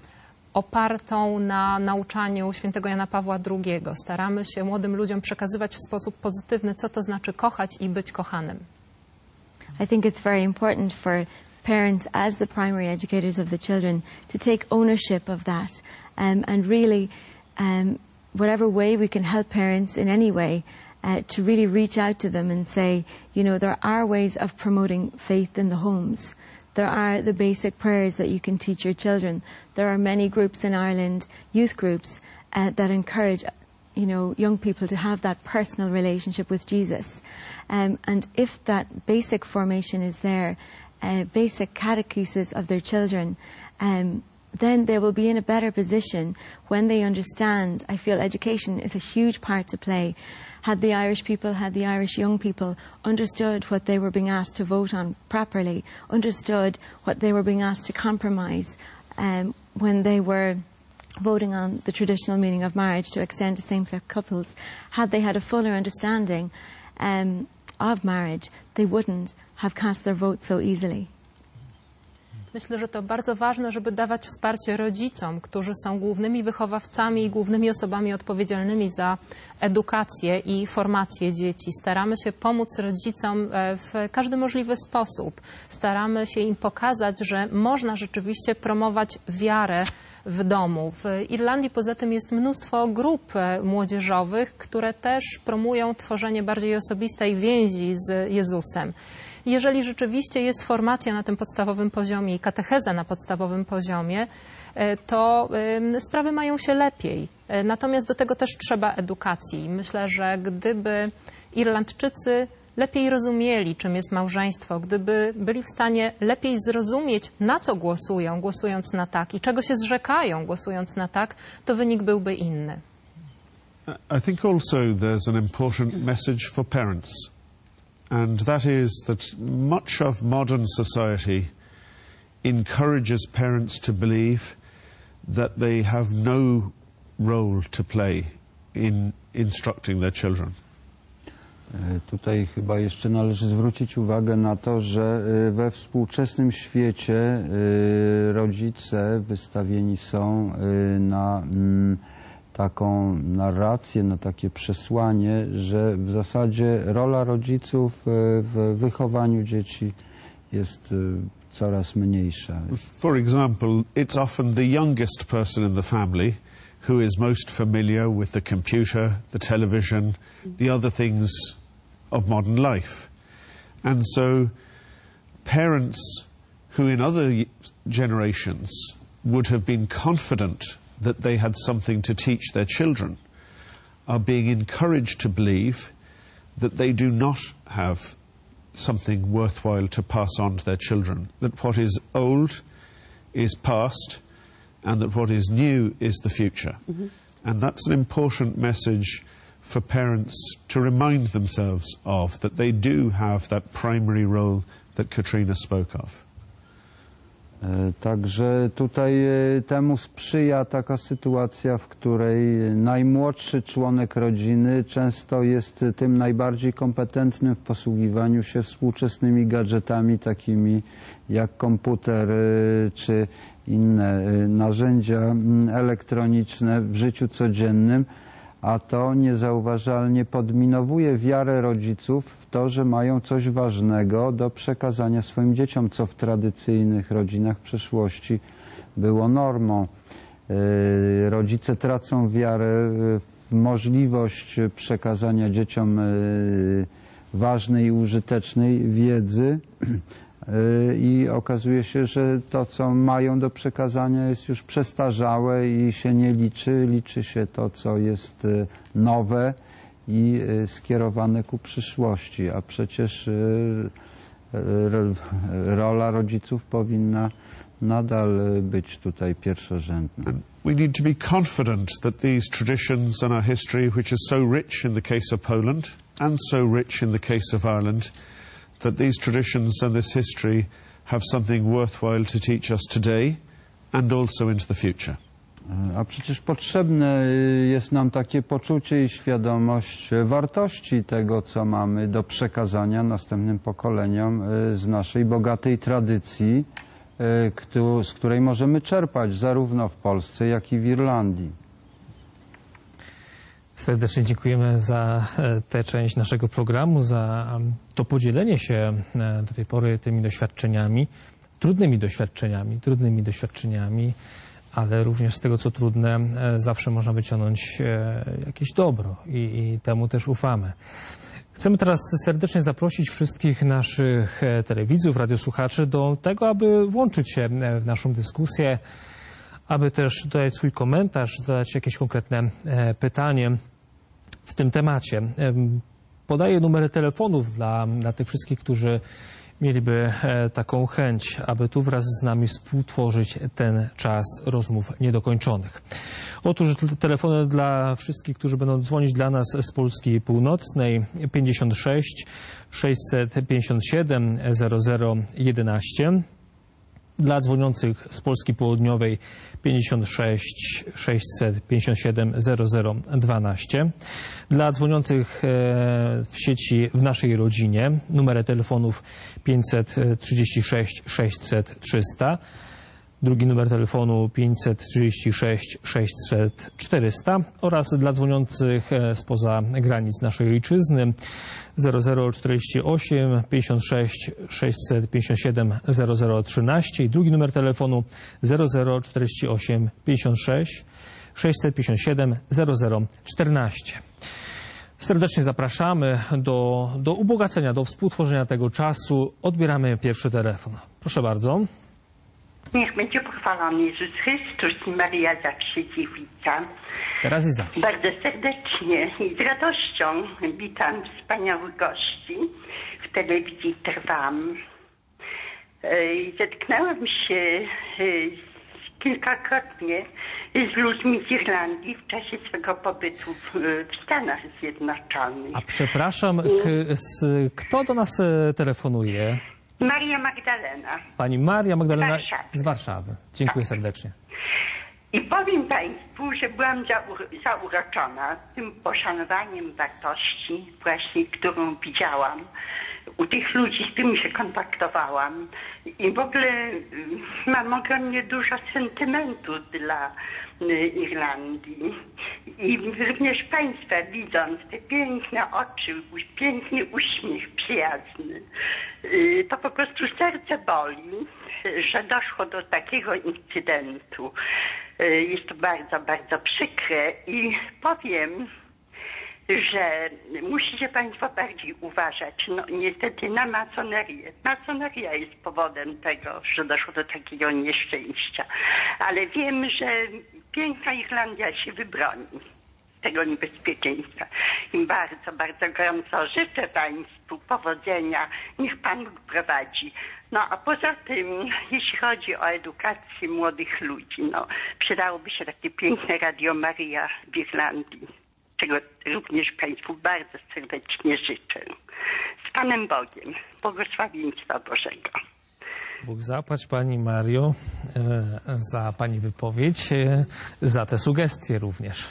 [SPEAKER 2] opartą na nauczaniu świętego Jana Pawła drugiego. Staramy się młodym ludziom przekazywać w sposób pozytywny, co to znaczy kochać i być kochanym.
[SPEAKER 6] I think it's very important for parents as the primary educators of the children to take ownership of that um, and really um, whatever way we can help parents in any way, uh, to really reach out to them and say, you know, there are ways of promoting faith in the homes. There are the basic prayers that you can teach your children. There are many groups in Ireland, youth groups, uh, that encourage, you know, young people to have that personal relationship with Jesus. Um, and if that basic formation is there, uh, basic catechesis of their children, um, then they will be in a better position when they understand. I feel education is a huge part to play. Had the Irish people, had the Irish young people understood what they were being asked to vote on properly, understood what they were being asked to compromise um, when they were voting on the traditional meaning of marriage to extend to same-sex couples, had they had a fuller understanding um, of marriage, they wouldn't have cast their vote so easily.
[SPEAKER 2] Myślę, że to bardzo ważne, żeby dawać wsparcie rodzicom, którzy są głównymi wychowawcami i głównymi osobami odpowiedzialnymi za edukację i formację dzieci. Staramy się pomóc rodzicom w każdy możliwy sposób. Staramy się im pokazać, że można rzeczywiście promować wiarę w domu. W Irlandii poza tym jest mnóstwo grup młodzieżowych, które też promują tworzenie bardziej osobistej więzi z Jezusem. Jeżeli rzeczywiście jest formacja na tym podstawowym poziomie i katecheza na podstawowym poziomie, to sprawy mają się lepiej. Natomiast do tego też trzeba edukacji. Myślę, że gdyby Irlandczycy lepiej rozumieli, czym jest małżeństwo, gdyby byli w stanie lepiej zrozumieć, na co głosują, głosując na tak i czego się zrzekają, głosując na tak, to wynik byłby inny.
[SPEAKER 5] I think also there's an important message for parents, and that is that much of modern society encourages parents to believe that they have no role to play in instructing their children.
[SPEAKER 3] Tutaj chyba jeszcze należy zwrócić uwagę na to, że we współczesnym świecie rodzice wystawieni są na taką narrację, na takie przesłanie, że w zasadzie rola rodziców w wychowaniu dzieci jest coraz mniejsza.
[SPEAKER 5] For example, it's often the youngest person in the family who is most familiar with the computer, the television, the other things of modern life. And so parents who in other generations would have been confident that they had something to teach their children are being encouraged to believe that they do not have something worthwhile to pass on to their children, that what is old is past and that what is new is the future. Mm-hmm. And that's an important message for parents to remind themselves of, that they do have that primary role that Katrina spoke of.
[SPEAKER 3] Także tutaj temu sprzyja taka sytuacja, w której najmłodszy członek rodziny często jest tym najbardziej kompetentnym w posługiwaniu się współczesnymi gadżetami, takimi jak komputer czy inne narzędzia elektroniczne w życiu codziennym, a to niezauważalnie podminowuje wiarę rodziców w to, że mają coś ważnego do przekazania swoim dzieciom, co w tradycyjnych rodzinach w przeszłości było normą. Rodzice tracą wiarę w możliwość przekazania dzieciom ważnej i użytecznej wiedzy i okazuje się, że to, co mają do przekazania, jest już przestarzałe i się nie liczy. Liczy się to, co jest nowe i skierowane ku przyszłości, a przecież rola rodziców powinna nadal być tutaj pierwszorzędna.
[SPEAKER 5] We need to be confident that these traditions and our history, which is so rich in the case of Poland and so rich in the case of Ireland, that these traditions and this history have something worthwhile to teach us today and also into the future.
[SPEAKER 3] A przecież potrzebne jest nam takie poczucie i świadomość wartości tego, co mamy do przekazania następnym pokoleniom z naszej bogatej tradycji, z której możemy czerpać zarówno w Polsce, jak i w Irlandii.
[SPEAKER 1] Serdecznie dziękujemy za tę część naszego programu, za to podzielenie się do tej pory tymi doświadczeniami, trudnymi doświadczeniami, trudnymi doświadczeniami, ale również z tego, co trudne, zawsze można wyciągnąć jakieś dobro i, i temu też ufamy. Chcemy teraz serdecznie zaprosić wszystkich naszych telewidzów, radiosłuchaczy do tego, aby włączyć się w naszą dyskusję, aby też dodać swój komentarz, zadać jakieś konkretne pytanie w tym temacie. Podaję numery telefonów dla, dla tych wszystkich, którzy mieliby taką chęć, aby tu wraz z nami współtworzyć ten czas rozmów niedokończonych. Otóż telefony dla wszystkich, którzy będą dzwonić dla nas z Polski Północnej: pięćdziesiąt sześć sześćset pięćdziesiąt siedem zero zero jedenaście, Dla dzwoniących z Polski Południowej pięćdziesiąt sześć sześćset pięćdziesiąt siedem zero zero dwanaście. Dla dzwoniących w sieci w naszej rodzinie numery telefonów pięćset trzydzieści sześć sześćset trzysta. Drugi numer telefonu pięćset trzydzieści sześć sześćset czterysta oraz dla dzwoniących spoza granic naszej ojczyzny zero zero czterdzieści osiem pięćdziesiąt sześć sześćset pięćdziesiąt siedem zero zero trzynaście i drugi numer telefonu zero zero czterdzieści osiem pięćdziesiąt sześć sześćset pięćdziesiąt siedem zero zero czternaście. Serdecznie zapraszamy do, do ubogacenia, do współtworzenia tego czasu. Odbieramy pierwszy telefon. Proszę bardzo.
[SPEAKER 7] Niech będzie pochwalony Jezus Chrystus i Maria zawsze dziewica.
[SPEAKER 1] Teraz i zawsze.
[SPEAKER 7] Bardzo serdecznie i z radością witam wspaniałych gości. W telewizji Trwam. Zetknęłam się kilkakrotnie z ludźmi z Irlandii w czasie swego pobytu w, w Stanach Zjednoczonych.
[SPEAKER 1] A przepraszam, k, s, kto do nas telefonuje?
[SPEAKER 7] Maria Magdalena.
[SPEAKER 1] Pani Maria Magdalena
[SPEAKER 7] Warszawy.
[SPEAKER 1] z Warszawy. Dziękuję
[SPEAKER 7] Tak.
[SPEAKER 1] serdecznie.
[SPEAKER 7] I powiem Państwu, że byłam zaur- zauroczona tym poszanowaniem wartości właśnie, którą widziałam u tych ludzi, z którymi się kontaktowałam. I w ogóle y, mam ogromnie dużo sentymentu dla y, Irlandii. I również Państwa widząc te piękne oczy, u- piękny uśmiech przyjazny, y, to po prostu serce boli, że doszło do takiego incydentu. Y, jest to bardzo, bardzo przykre i powiem, że musicie Państwo bardziej uważać, no niestety na masonerię. Masoneria jest powodem tego, że doszło do takiego nieszczęścia. Ale wiem, że piękna Irlandia się wybroni z tego niebezpieczeństwa. I bardzo, bardzo gorąco życzę Państwu powodzenia. Niech Pan Bóg prowadzi. No a poza tym, jeśli chodzi o edukację młodych ludzi, no przydałoby się takie piękne Radio Maria w Irlandii, czego również Państwu bardzo serdecznie życzę. Z Panem Bogiem, błogosławieństwa Bożego.
[SPEAKER 1] Bóg zapłać Pani Mario e, za Pani wypowiedź, e, za te sugestie również.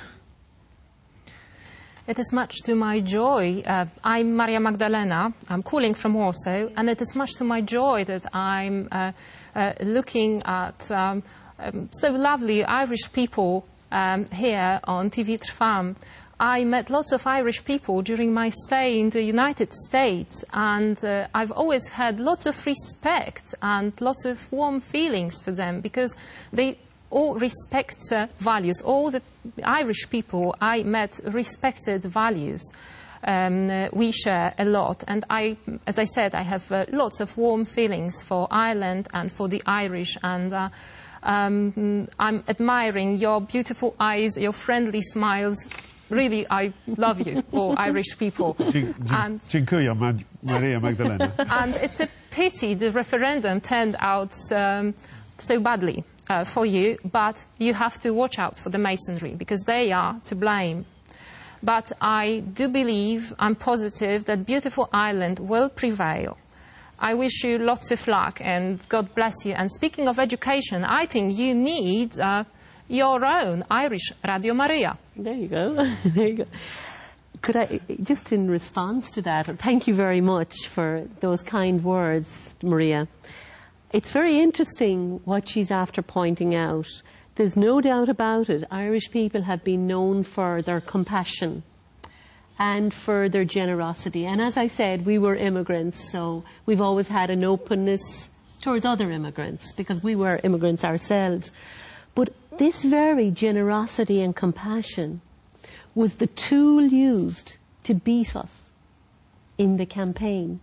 [SPEAKER 2] It is much to my joy. Uh, I'm Maria Magdalena. I'm calling from Warsaw, and it is much to my joy that I'm uh, uh, looking at um, um, so lovely Irish people um, here on T V Trwam. I met lots of Irish people during my stay in the United States, and uh, I've always had lots of respect and lots of warm feelings for them because they all respect uh, values. All the Irish people I met respected values. Um, uh, we share a lot, and I, as I said, I have uh, lots of warm feelings for Ireland and for the Irish, and uh, um, I'm admiring your beautiful eyes, your friendly smiles. Really, I love you, all Irish people.
[SPEAKER 5] Dzie- dzie-
[SPEAKER 2] And-
[SPEAKER 5] Dziękuję, Ma- Maria Magdalena.
[SPEAKER 2] And it's a pity the referendum turned out um, so badly uh, for you, but you have to watch out for the Masonry because they are to blame. But I do believe, I'm positive, that beautiful Ireland will prevail. I wish you lots of luck and God bless you. And speaking of education, I think you need uh, your own Irish Radio Maria.
[SPEAKER 4] There you go. There you go. Could I, just in response to that, thank you very much for those kind words, Maria. It's very interesting what she's after pointing out. There's no doubt about it. Irish people have been known for their compassion and for their generosity. And as I said, we were immigrants, so we've always had an openness towards other immigrants because we were immigrants ourselves. But this very generosity and compassion was the tool used to beat us in the campaign.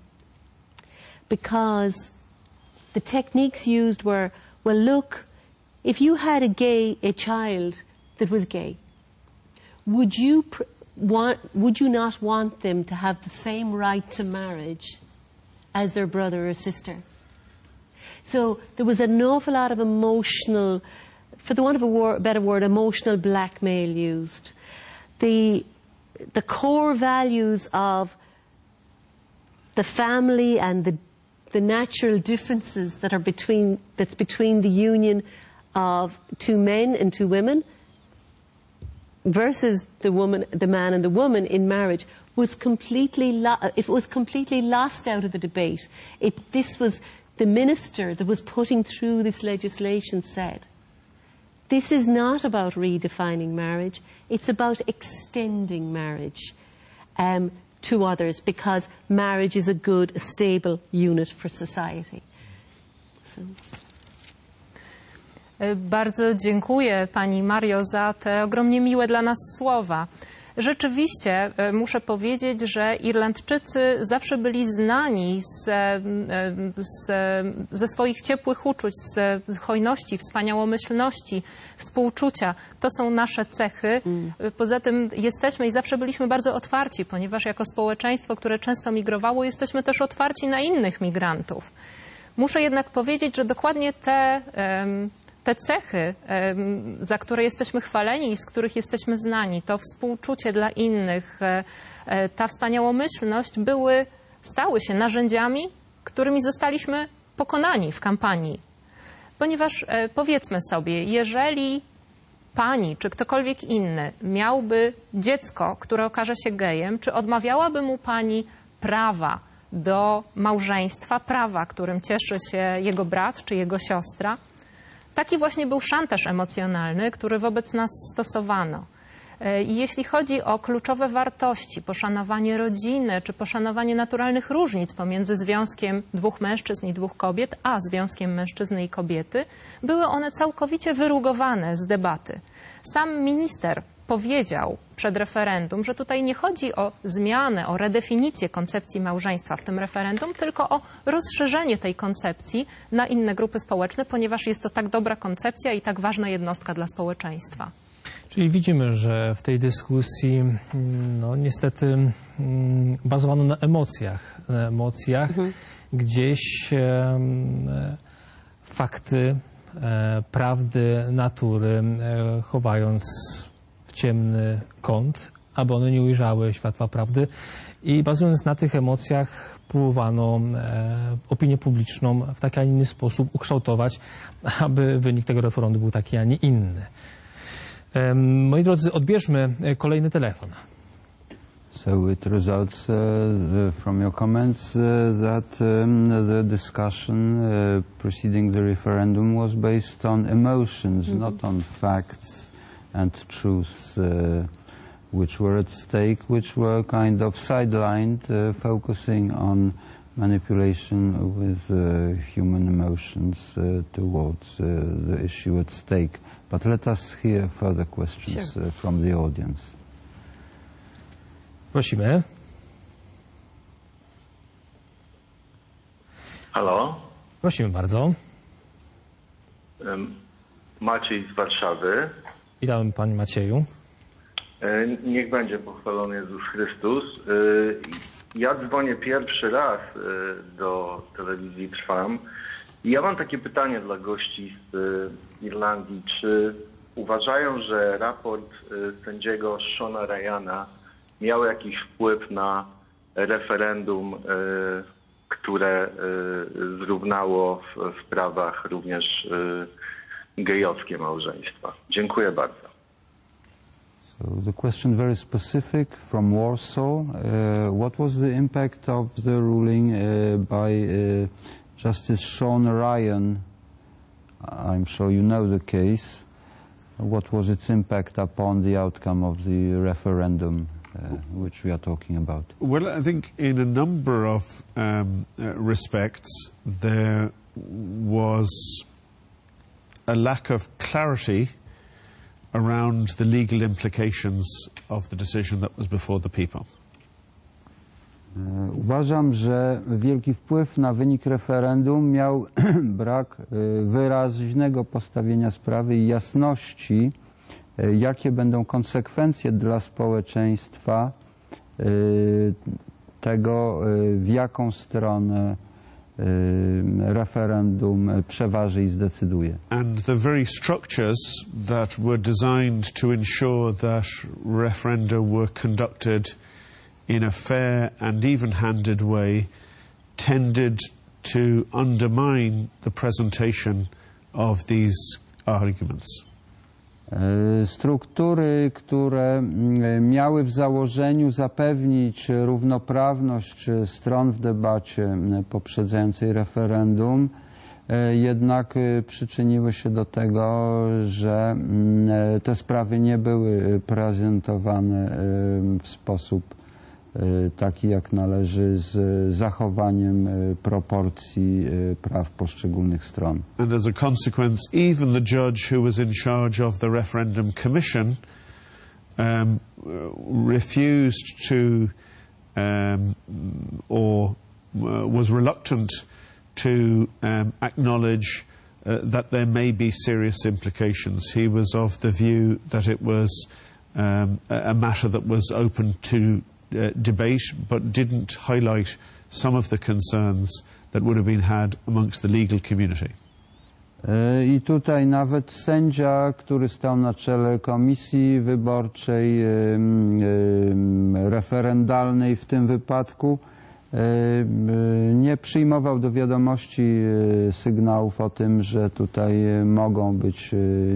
[SPEAKER 4] Because the techniques used were, well, look, if you had a gay, a child that was gay, would you pr- want, would you not want them to have the same right to marriage as their brother or sister? So there was an awful lot of emotional, for the want of a wor- better word, emotional blackmail used. The, the core values of the family and the the natural differences that are between, that's between the union of two men and two women versus the woman, the man and the woman in marriage was completely, lo- it was completely lost out of the debate. It, this was the minister that was putting through this legislation said, this is not about redefining marriage, it's about extending marriage um, to others, because marriage is a good, stable unit for society. So.
[SPEAKER 2] Bardzo dziękuję Pani Mario za te ogromnie miłe dla nas słowa. Rzeczywiście muszę powiedzieć, że Irlandczycy zawsze byli znani z, z, ze swoich ciepłych uczuć, z hojności, wspaniałomyślności, współczucia. To są nasze cechy. Mm. Poza tym jesteśmy i zawsze byliśmy bardzo otwarci, ponieważ jako społeczeństwo, które często migrowało, jesteśmy też otwarci na innych migrantów. Muszę jednak powiedzieć, że dokładnie te... Um, Te cechy, za które jesteśmy chwaleni i z których jesteśmy znani, to współczucie dla innych, ta wspaniałomyślność były, stały się narzędziami, którymi zostaliśmy pokonani w kampanii. Ponieważ powiedzmy sobie, jeżeli pani czy ktokolwiek inny miałby dziecko, które okaże się gejem, czy odmawiałaby mu pani prawa do małżeństwa, prawa, którym cieszy się jego brat czy jego siostra? Taki właśnie był szantaż emocjonalny, który wobec nas stosowano. I jeśli chodzi o kluczowe wartości, poszanowanie rodziny, czy poszanowanie naturalnych różnic pomiędzy związkiem dwóch mężczyzn i dwóch kobiet, a związkiem mężczyzny i kobiety, były one całkowicie wyrugowane z debaty. Sam minister powiedział przed referendum, że tutaj nie chodzi o zmianę, o redefinicję koncepcji małżeństwa w tym referendum, tylko o rozszerzenie tej koncepcji na inne grupy społeczne, ponieważ jest to tak dobra koncepcja i tak ważna jednostka dla społeczeństwa.
[SPEAKER 1] Czyli widzimy, że w tej dyskusji no, niestety bazowano na emocjach. Na emocjach mhm. gdzieś e, fakty, e, prawdy natury e, chowając w ciemny kąt, aby one nie ujrzały światła prawdy. I bazując na tych emocjach próbowano e, opinię publiczną w taki, a nie inny sposób ukształtować, aby wynik tego referendum był taki, a nie inny. E, moi drodzy, odbierzmy kolejny telefon.
[SPEAKER 3] So it results uh, the, from your comments uh, that um, the discussion uh, preceding the referendum was based on emotions, mm-hmm. not on facts and truths uh, which were at stake, which were kind of sidelined, uh, focusing on manipulation with uh, human emotions uh, towards uh, the issue at stake. But let us hear further questions sure. uh, from the audience.
[SPEAKER 1] Prosimy.
[SPEAKER 8] Halo?
[SPEAKER 1] Prosimy bardzo.
[SPEAKER 8] Maciej z Warszawy.
[SPEAKER 1] Witam Panie Macieju.
[SPEAKER 8] Niech będzie pochwalony Jezus Chrystus. Ja dzwonię pierwszy raz do telewizji Trwam. I ja mam takie pytanie dla gości z Irlandii. Czy uważają, że raport sędziego Shona Ryana miał jakiś wpływ na referendum, które zrównało w, w prawach również gejowskie małżeństwa? Dziękuję bardzo.
[SPEAKER 3] So the question very specific from Warsaw. Uh, what was the impact of the ruling uh, by uh, Justice Sean Ryan? I'm sure you know the case. What was its impact upon the outcome of the referendum uh, which we are talking about?
[SPEAKER 5] Well, I think in a number of um, uh, respects there was a lack of clarity around the legal implications of the decision that was before the people.
[SPEAKER 3] Uważam, że wielki wpływ na wynik referendum miał brak wyraźnego postawienia sprawy i jasności, jakie będą konsekwencje dla społeczeństwa tego, w jaką stronę referendum przeważy i zdecyduje.
[SPEAKER 5] And the very structures that were designed to ensure that referenda were conducted in a fair and even-handed way tended to undermine the presentation of these arguments.
[SPEAKER 3] Struktury, które miały w założeniu zapewnić równoprawność stron w debacie poprzedzającej referendum, jednak przyczyniły się do tego, że te sprawy nie były prezentowane w sposób taki, jak należy, z zachowaniem proporcji praw poszczególnych stron.
[SPEAKER 5] And as a consequence, even the judge who was in charge of the referendum commission um, refused to um, or uh, was reluctant to um, acknowledge uh, that there may be serious implications. He was of the view that it was um, a matter that was open to uh, debate, but didn't highlight some of the concerns that would have been had amongst the legal community.
[SPEAKER 3] I tutaj nawet sędzia, który stał na czele komisji wyborczej referendalnej w tym wypadku, nie przyjmował do wiadomości sygnałów o tym, że tutaj mogą być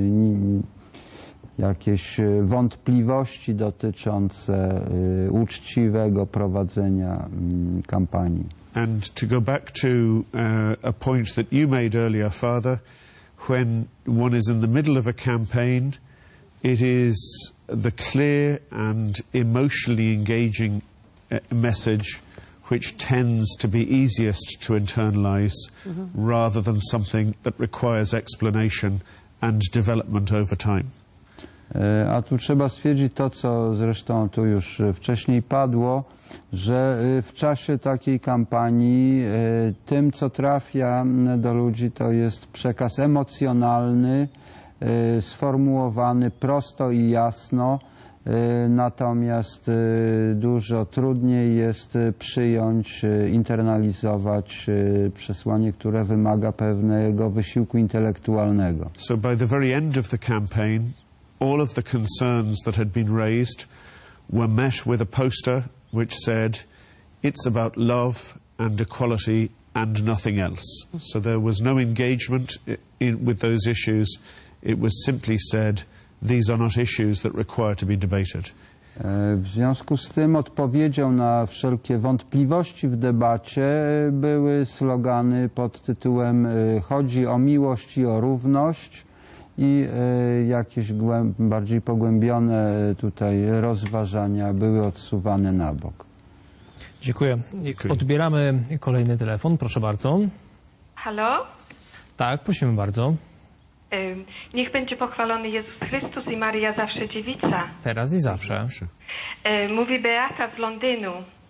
[SPEAKER 3] jakieś wątpliwości dotyczące uczciwego prowadzenia kampanii.
[SPEAKER 5] And to go back to uh, a point that you made earlier, Father, when one is in the middle of a campaign, it is the clear and emotionally engaging uh, message which tends to be easiest to internalize mm-hmm. rather than something that requires explanation and development over time.
[SPEAKER 3] A tu trzeba stwierdzić to, co zresztą tu już wcześniej padło, że w czasie takiej kampanii tym, co trafia do ludzi, to jest przekaz emocjonalny, sformułowany prosto i jasno, natomiast dużo trudniej jest przyjąć, internalizować przesłanie, które wymaga pewnego wysiłku intelektualnego.
[SPEAKER 5] So by the very end of the campaign, all of the concerns that had been raised were met with a poster which said, it's about love and equality and nothing else. So there was no engagement in, with those issues. It was simply said, these are not issues that require to be debated.
[SPEAKER 3] W związku z tym odpowiedzią na wszelkie wątpliwości w debacie były slogany pod tytułem chodzi o miłość i o równość i jakieś bardziej pogłębione tutaj rozważania były odsuwane na bok.
[SPEAKER 1] Dziękuję. Dziękuję. Odbieramy kolejny telefon. Proszę bardzo.
[SPEAKER 9] Halo?
[SPEAKER 1] Tak, prosimy bardzo.
[SPEAKER 9] Niech będzie pochwalony Jezus Chrystus i Maria zawsze dziewica.
[SPEAKER 1] Teraz i zawsze.
[SPEAKER 9] Mówi Beata z Londynu.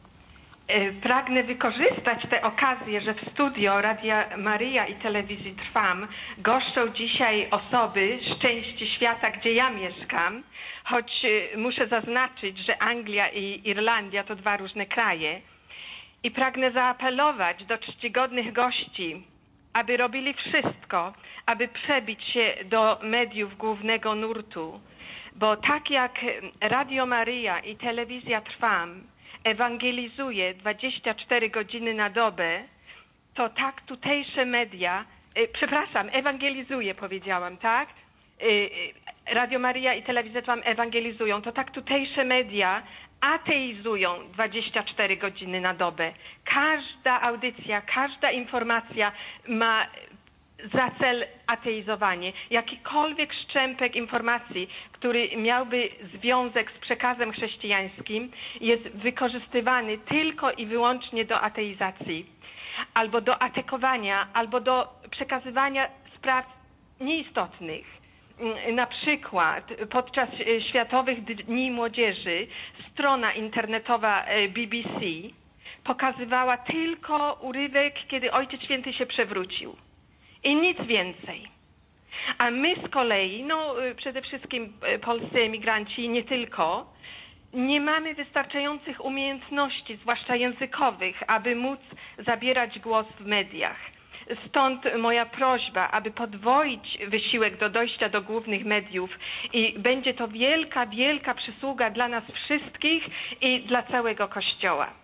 [SPEAKER 9] Pragnę wykorzystać tę okazję, że w studio Radia Maryja i Telewizji Trwam goszczą dzisiaj osoby z części świata, gdzie ja mieszkam, choć muszę zaznaczyć, że Anglia i Irlandia to dwa różne kraje. I pragnę zaapelować do czcigodnych gości, aby robili wszystko, aby przebić się do mediów głównego nurtu, bo tak jak Radio Maryja i Telewizja Trwam ewangelizuje dwadzieścia cztery godziny na dobę, to tak tutejsze media, y, przepraszam, ewangelizuje powiedziałam, tak? Y, y, Radio Maryja i Telewizja Trwam ewangelizują, to tak tutejsze media ateizują dwadzieścia cztery godziny na dobę. Każda audycja, każda informacja ma za cel ateizowanie. Jakikolwiek szczępek informacji, który miałby związek z przekazem chrześcijańskim, jest wykorzystywany tylko i wyłącznie do ateizacji, albo do atakowania, albo do przekazywania spraw nieistotnych. Na przykład podczas Światowych Dni Młodzieży strona internetowa B B C pokazywała tylko urywek, kiedy Ojciec Święty się przewrócił. I nic więcej. A my z kolei, no przede wszystkim polscy emigranci i nie tylko, nie mamy wystarczających umiejętności, zwłaszcza językowych, aby móc zabierać głos w mediach. Stąd moja prośba, aby podwoić wysiłek do dojścia do głównych mediów i będzie to wielka, wielka przysługa dla nas wszystkich i dla całego Kościoła.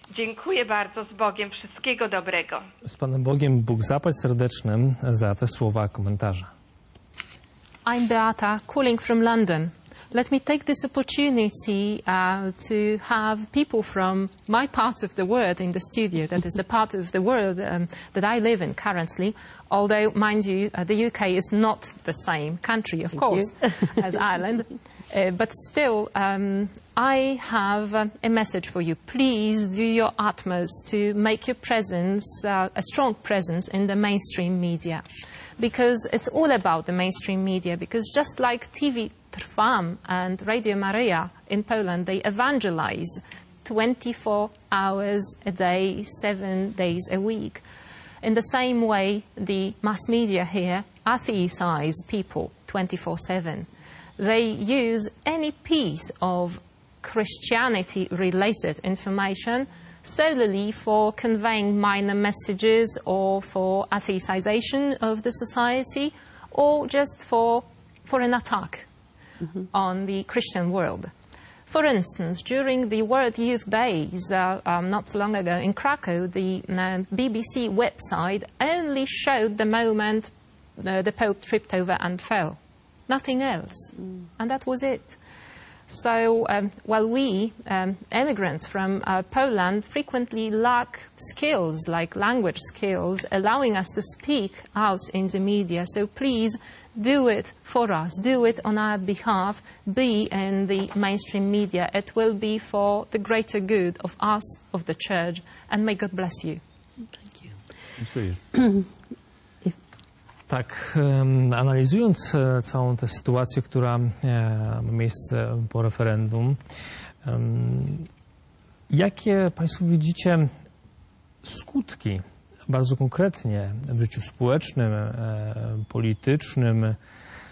[SPEAKER 9] Dziękuję bardzo, z Bogiem, wszystkiego dobrego.
[SPEAKER 1] Z Panem Bogiem, Bóg zapłać serdecznym za te słowa komentarza.
[SPEAKER 2] I'm Beata, calling from London. Let me take this opportunity uh, to have people from my part of the world in the studio, that is the part of the world um, that I live in currently, although, mind you, uh, the U K is not the same country, of
[SPEAKER 4] Thank
[SPEAKER 2] course, as Ireland. Uh, but still, um, I have uh, a message for you. Please do your utmost to make your presence, uh, a strong presence in the mainstream media. Because it's all about the mainstream media, because just like T V Trwam and Radio Maria in Poland, they evangelize twenty-four hours a day, seven days a week. In the same way, the mass media here atheisize people twenty-four seven. They use any piece of Christianity-related information solely for conveying minor messages or for atheization of the society or just for, for an attack mm-hmm. on the Christian world. For instance, during the World Youth Days, uh, um, not so long ago in Krakow, the uh, B B C website only showed the moment uh, the Pope tripped over and fell. Nothing else. Mm. And that was it. So um, while we, um, immigrants from uh, Poland, frequently lack skills like language skills, allowing us to speak out in the media, so please do it for us, do it on our behalf, be in the mainstream media. It will be for the greater good of us, of the church, and may God bless you.
[SPEAKER 4] Thank you.
[SPEAKER 5] Dziękuję.
[SPEAKER 1] Tak, um, analizując e, całą tę sytuację, która e, ma miejsce po referendum, um, jakie Państwo widzicie skutki bardzo konkretnie w życiu społecznym, e, politycznym, e,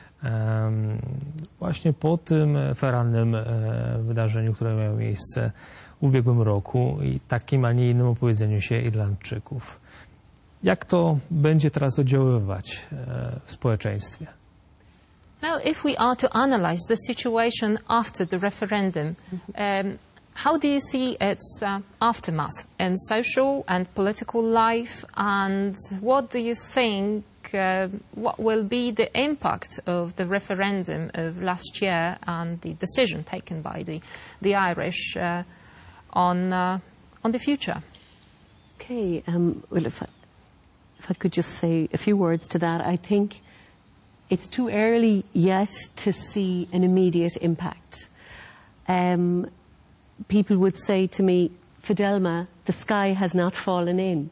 [SPEAKER 1] właśnie po tym feralnym e, wydarzeniu, które miało miejsce w ubiegłym roku i takim, a nie innym opowiedzeniu się Irlandczyków? Jak to będzie teraz oddziaływać w społeczeństwie?
[SPEAKER 2] Now, if we are to analyze the situation after the referendum, um, how do you see its uh, aftermath in social and political life, and what do you think, uh, what will be the impact of the referendum of last year and the decision taken by the, the Irish uh, on, uh, on the future?
[SPEAKER 4] Okay, um, well, if I If I could just say a few words to that, I think it's too early yet to see an immediate impact. Um, people would say to me, Fidelma, the sky has not fallen in.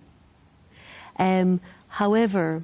[SPEAKER 4] Um, however,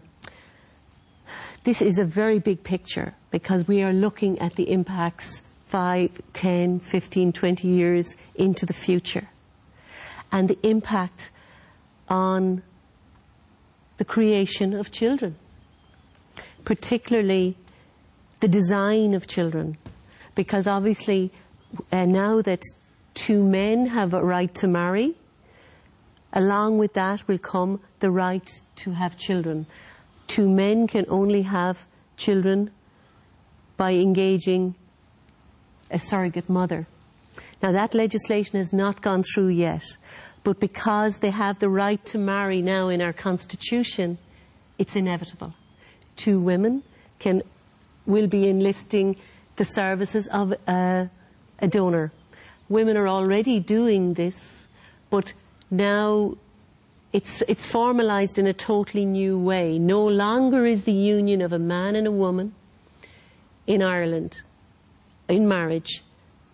[SPEAKER 4] this is a very big picture because we are looking at the impacts five, ten, fifteen, twenty years into the future. And the impact on the creation of children, particularly the design of children, because obviously uh, now that two men have a right to marry, along with that will come the right to have children. Two men can only have children by engaging a surrogate mother. Now that legislation has not gone through yet. But because they have the right to marry now in our constitution, it's inevitable. Two women can, will be enlisting the services of a, a donor. Women are already doing this, but now it's, it's formalized in a totally new way. No longer is the union of a man and a woman in Ireland, in marriage,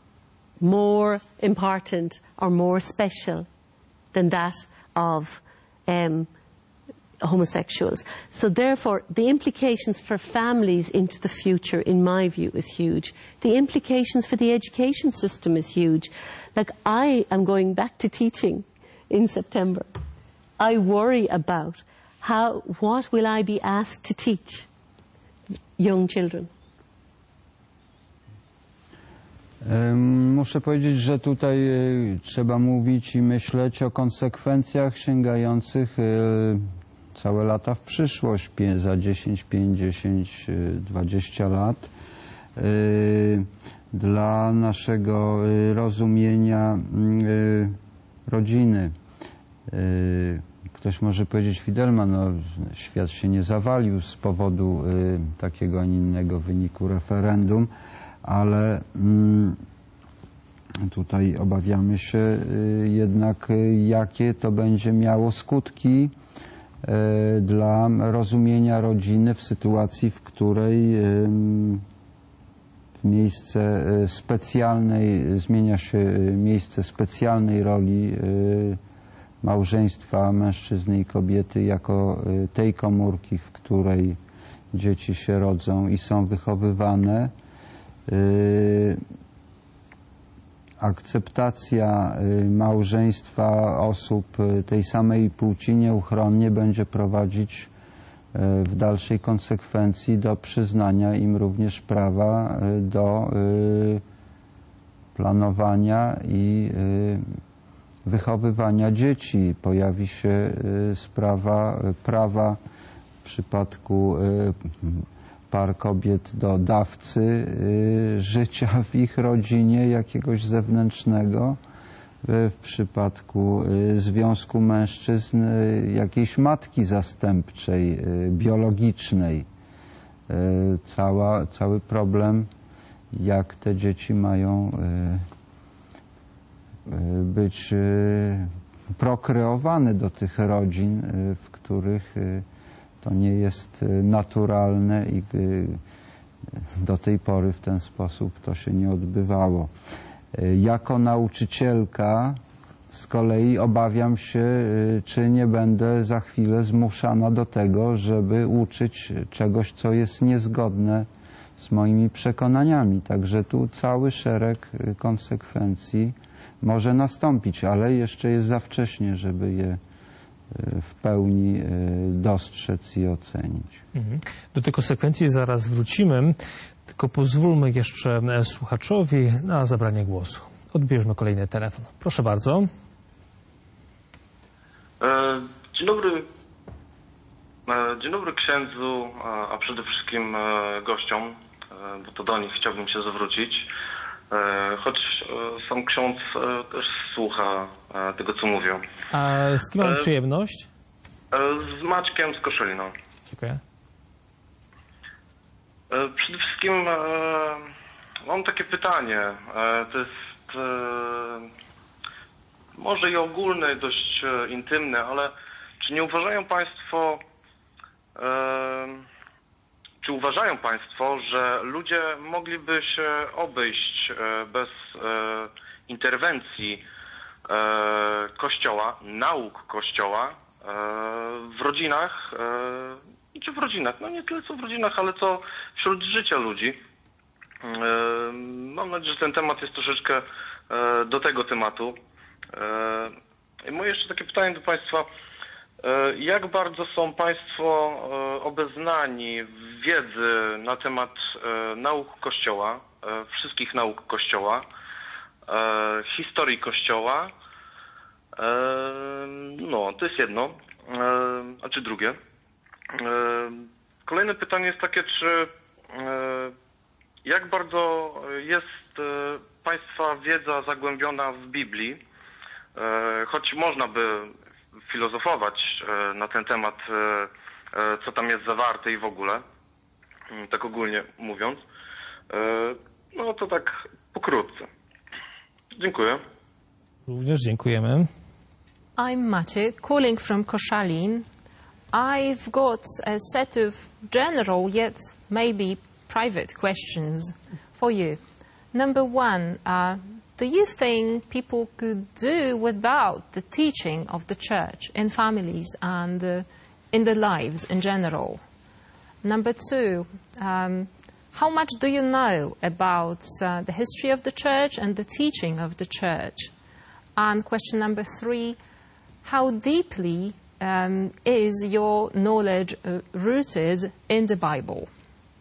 [SPEAKER 4] more important or more special than that of um, homosexuals. So therefore, the implications for families into the future, in my view, is huge. The implications for the education system is huge. Like, I am going back to teaching in September. I worry about how, what will I be asked to teach young children.
[SPEAKER 3] Muszę powiedzieć, że tutaj trzeba mówić i myśleć o konsekwencjach sięgających całe lata w przyszłość, za dziesięć, pięć, dziesięć, dwadzieścia lat, dla naszego rozumienia rodziny. Ktoś może powiedzieć, Fidelman, no, świat się nie zawalił z powodu takiego, a nie innego wyniku referendum, ale mm, tutaj obawiamy się jednak, jakie to będzie miało skutki dla rozumienia rodziny w sytuacji, w której w miejsce specjalnej, zmienia się miejsce specjalnej roli małżeństwa mężczyzny i kobiety jako tej komórki, w której dzieci się rodzą i są wychowywane. Akceptacja małżeństwa osób tej samej płci nieuchronnie będzie prowadzić w dalszej konsekwencji do przyznania im również prawa do planowania i wychowywania dzieci. Pojawi się sprawa prawa w przypadku par kobiet do dawcy życia w ich rodzinie jakiegoś zewnętrznego, w przypadku związku mężczyzn jakiejś matki zastępczej, biologicznej. Cała, cały problem, jak te dzieci mają być prokreowane do tych rodzin, w których to nie jest naturalne i do tej pory w ten sposób to się nie odbywało. Jako nauczycielka z kolei obawiam się, czy nie będę za chwilę zmuszana do tego, żeby uczyć czegoś, co jest niezgodne z moimi przekonaniami. Także tu cały szereg konsekwencji może nastąpić, ale jeszcze jest za wcześnie, żeby je w pełni dostrzec i ocenić.
[SPEAKER 1] Do tych konsekwencji zaraz wrócimy, tylko pozwólmy jeszcze słuchaczowi na zabranie głosu. Odbierzmy kolejny telefon. Proszę bardzo.
[SPEAKER 10] Dzień dobry. Dzień dobry księdzu, a przede wszystkim gościom, bo to do nich chciałbym się zwrócić. Choć sam ksiądz też słucha tego, co mówią.
[SPEAKER 1] A z kim mam przyjemność?
[SPEAKER 10] Z Maćkiem z Koszalina.
[SPEAKER 1] Dziękuję.
[SPEAKER 10] Przede wszystkim mam takie pytanie. To jest może i ogólne, dość intymne, ale czy nie uważają Państwo, czy uważają Państwo, że ludzie mogliby się obejść bez interwencji Kościoła, nauk Kościoła w rodzinach, czy w rodzinach, no nie tyle co w rodzinach, ale co wśród życia ludzi. Mam nadzieję, że ten temat jest troszeczkę do tego tematu. I moje jeszcze takie pytanie do Państwa. Jak bardzo są Państwo obeznani w wiedzy na temat nauk Kościoła, wszystkich nauk Kościoła, historii Kościoła? No, to jest jedno. A czy drugie? Kolejne pytanie jest takie, czy jak bardzo jest Państwa wiedza zagłębiona w Biblii, choć można by filozofować na ten temat, co tam jest zawarte i w ogóle, tak ogólnie mówiąc, no to tak pokrótce. Dziękuję.
[SPEAKER 1] Również dziękujemy.
[SPEAKER 2] I'm Maciek, calling from Koszalin. I've got a set of general yet maybe private questions for you. Number one, uh, do you think people could do without the teaching of the church in families and uh, in their lives in general? Number two, um, how much do you know about uh, the history of the church and the teaching of the church? And question number three, how deeply um, is your knowledge uh, rooted in the Bible?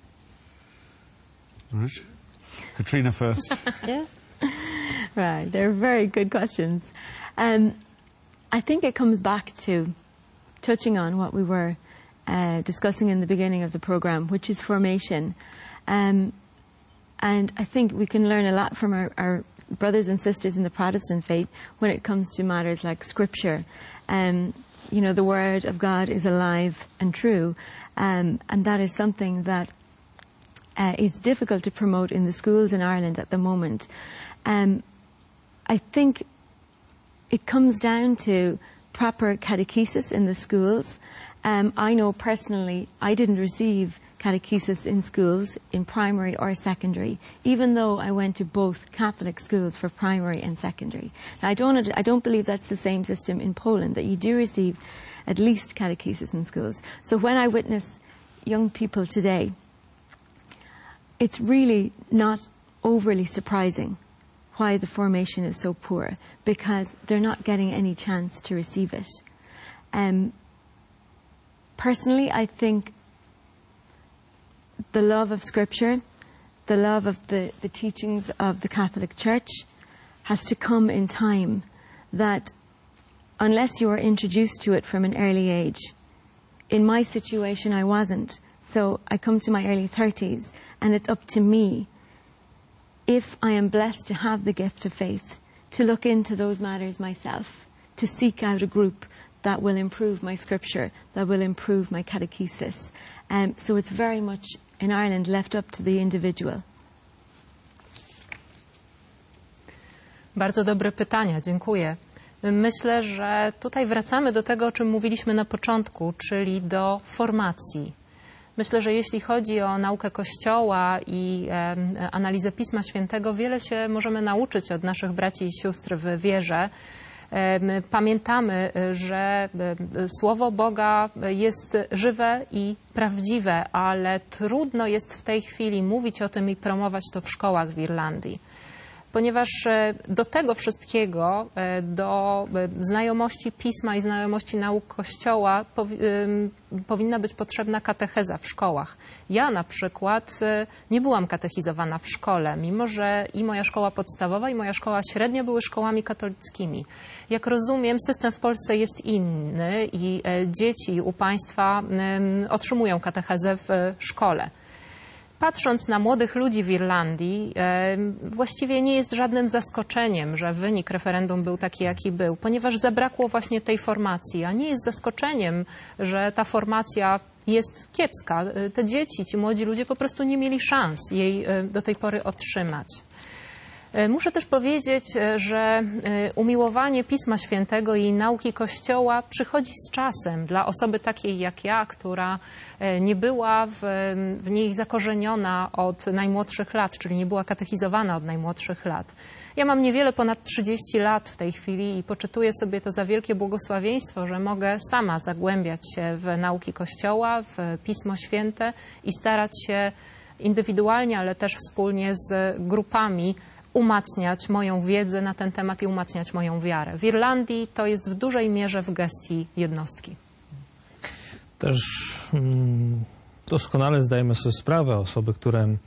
[SPEAKER 5] Right. Katrina first.
[SPEAKER 6] Yeah. Right. They're very good questions. Um, I think it comes back to touching on what we were uh, discussing in the beginning of the program, which is formation. Um, and I think we can learn a lot from our, our brothers and sisters in the Protestant faith when it comes to matters like Scripture. Um, you know, the Word of God is alive and true, um, and that is something that uh, is difficult to promote in the schools in Ireland at the moment. Um, I think it comes down to proper catechesis in the schools. Um, I know personally I didn't receive catechesis in schools, in primary or secondary, even though I went to both Catholic schools for primary and secondary. Now, I don't, I don't believe that's the same system in Poland, that you do receive at least catechesis in schools. So when I witness young people today, it's really not overly surprising why the formation is so poor, because they're not getting any chance to receive it. Um, personally, I think the love of Scripture, the love of the, the teachings of the Catholic Church has to come in time, that unless you are introduced to it from an early age, in my situation I wasn't, so I come to my early thirties, and it's up to me, if I am blessed to have the gift of faith, to look into those matters myself, to seek out a group that will improve my Scripture, that will improve my catechesis. Um, so it's very much in Ireland left up to the individual.
[SPEAKER 2] Bardzo dobre pytania, dziękuję. Myślę, że tutaj wracamy do tego, o czym mówiliśmy na początku, czyli do formacji. Myślę, że jeśli chodzi o naukę Kościoła i e, analizę Pisma Świętego, wiele się możemy nauczyć od naszych braci i sióstr w wierze. E, pamiętamy, że Słowo Boga jest żywe i prawdziwe, ale trudno jest w tej chwili mówić o tym i promować to w szkołach w Irlandii. Ponieważ do tego wszystkiego, do znajomości Pisma i znajomości nauk Kościoła powinna być potrzebna katecheza w szkołach. Ja na przykład nie byłam katechizowana w szkole, mimo że i moja szkoła podstawowa, i moja szkoła średnia były szkołami katolickimi. Jak rozumiem, system w Polsce jest inny i dzieci u państwa otrzymują katechezę w szkole. Patrząc na młodych ludzi w Irlandii, e, właściwie nie jest żadnym zaskoczeniem, że wynik referendum był taki, jaki był, ponieważ zabrakło właśnie tej formacji, a nie jest zaskoczeniem, że ta formacja jest kiepska. Te dzieci, ci młodzi ludzie po prostu nie mieli szans jej e, do tej pory otrzymać. Muszę też powiedzieć, że umiłowanie Pisma Świętego i nauki Kościoła przychodzi z czasem. Dla osoby takiej jak ja, która nie była w, w niej zakorzeniona od najmłodszych lat, czyli nie była katechizowana od najmłodszych lat. Ja mam niewiele ponad trzydzieści lat w tej chwili i poczytuję sobie to za wielkie błogosławieństwo, że mogę sama zagłębiać się w nauki Kościoła, w Pismo Święte i starać się indywidualnie, ale też wspólnie z grupami umacniać moją wiedzę na ten temat i umacniać moją wiarę. W Irlandii to jest w dużej mierze w gestii jednostki.
[SPEAKER 1] Też mm, doskonale zdajemy sobie sprawę, osoby, które um,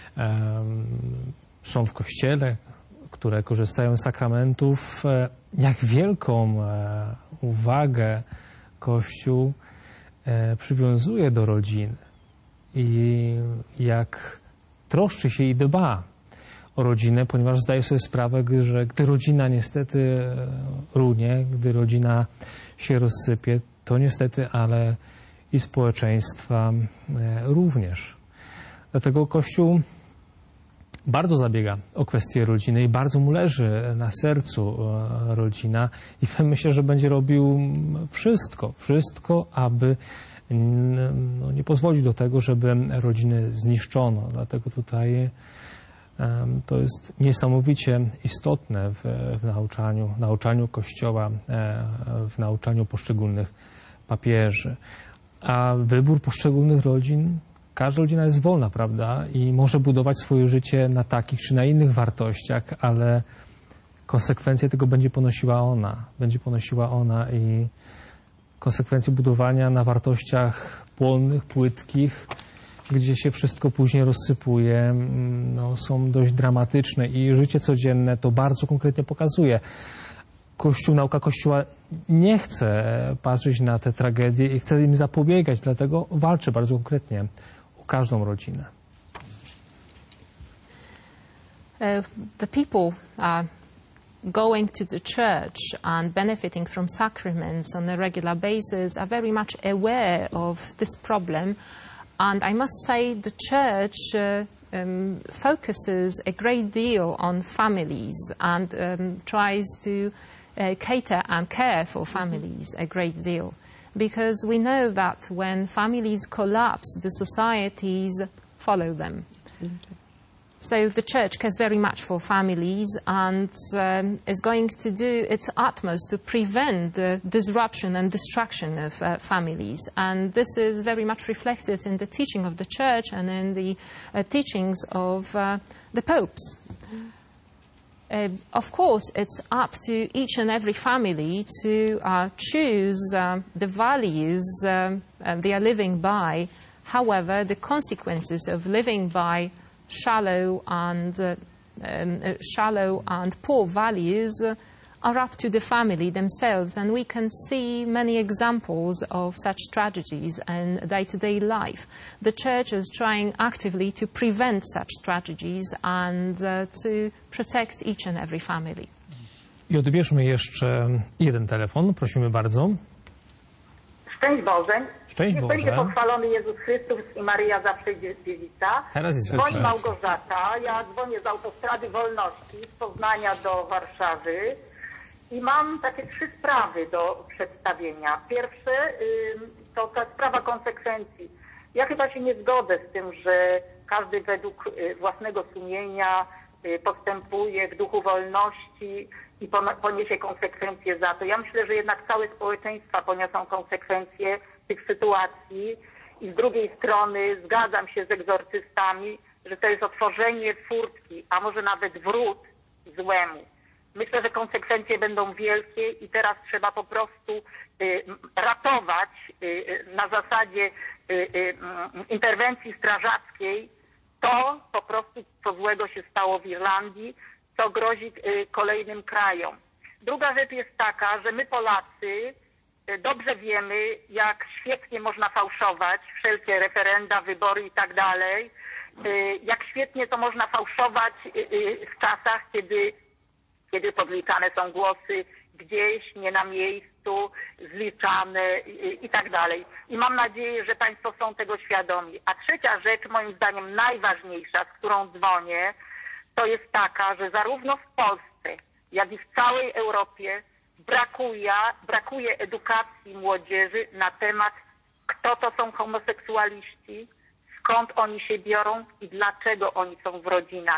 [SPEAKER 1] są w kościele, które korzystają z sakramentów, jak wielką e, uwagę Kościół e, przywiązuje do rodziny i jak troszczy się i dba o rodzinę, ponieważ zdaję sobie sprawę, że gdy rodzina niestety runie, gdy rodzina się rozsypie, to niestety, ale i społeczeństwa również. Dlatego Kościół bardzo zabiega o kwestię rodziny i bardzo mu leży na sercu rodzina i myślę, że będzie robił wszystko, wszystko, aby no, nie pozwolić do tego, żeby rodziny zniszczono. Dlatego tutaj to jest niesamowicie istotne w, w nauczaniu, nauczaniu Kościoła, w nauczaniu poszczególnych papieży. A wybór poszczególnych rodzin, każda rodzina jest wolna, prawda? I może budować swoje życie na takich czy na innych wartościach, ale konsekwencje tego będzie ponosiła ona. Będzie ponosiła ona i konsekwencje budowania na wartościach płonnych, płytkich, gdzie się wszystko później rozsypuje, no, są dość dramatyczne i życie codzienne to bardzo konkretnie pokazuje. Kościół, nauka Kościoła nie chce patrzeć na te tragedie i chce im zapobiegać, dlatego walczy bardzo konkretnie o każdą rodzinę.
[SPEAKER 2] uh, the people are going to the church and benefiting from sacraments on a regular basis are very much aware of this problem. And I must say the church uh, um, focuses a great deal on families and um, tries to uh, cater and care for families a great deal. Because we know that when families collapse, the societies follow them. Absolutely. So the church cares very much for families and um, is going to do its utmost to prevent the disruption and destruction of uh, families. And this is very much reflected in the teaching of the church and in the uh, teachings of uh, the popes. Uh, of course, it's up to each and every family to uh, choose uh, the values um, uh, they are living by. However, the consequences of living by shallow and uh, um, uh, shallow and poor values uh, are up to the family themselves, and we can see many examples of such tragedies in day-to-day life. The Church is trying actively to prevent such tragedies and uh, to protect each and every family.
[SPEAKER 1] I odbierzmy jeszcze jeden telefon, prosimy bardzo.
[SPEAKER 11] Szczęść Boże.
[SPEAKER 1] Szczęść
[SPEAKER 11] Niech
[SPEAKER 1] Boże.
[SPEAKER 11] będzie pochwalony Jezus Chrystus i Maryja zawsze dziewica.
[SPEAKER 1] Teraz jest
[SPEAKER 11] Dzwoni
[SPEAKER 1] Jezus.
[SPEAKER 11] Małgorzata. Ja dzwonię z autostrady Wolności z Poznania do Warszawy i mam takie trzy sprawy do przedstawienia. Pierwsze y, to ta sprawa konsekwencji. Ja chyba się nie zgodzę z tym, że każdy według y, własnego sumienia y, postępuje w duchu wolności i poniesie konsekwencje za to. Ja myślę, że jednak całe społeczeństwa poniosą konsekwencje tych sytuacji i z drugiej strony zgadzam się z egzorcystami, że to jest otworzenie furtki, a może nawet wrót złemu. Myślę, że konsekwencje będą wielkie i teraz trzeba po prostu y, ratować y, na zasadzie y, y, interwencji strażackiej to po prostu, co złego się stało w Irlandii, co grozi y, kolejnym krajom. Druga rzecz jest taka, że my Polacy y, dobrze wiemy, jak świetnie można fałszować wszelkie referenda, wybory i tak dalej, y, jak świetnie to można fałszować y, y, w czasach, kiedy kiedy podliczane są głosy gdzieś, nie na miejscu, zliczane i, i tak dalej. I mam nadzieję, że Państwo są tego świadomi. A trzecia rzecz, moim zdaniem najważniejsza, z którą dzwonię, to jest taka, że zarówno w Polsce, jak i w całej Europie brakuje, brakuje edukacji młodzieży na temat, kto to są homoseksualiści, skąd oni się biorą i dlaczego oni są w rodzinach.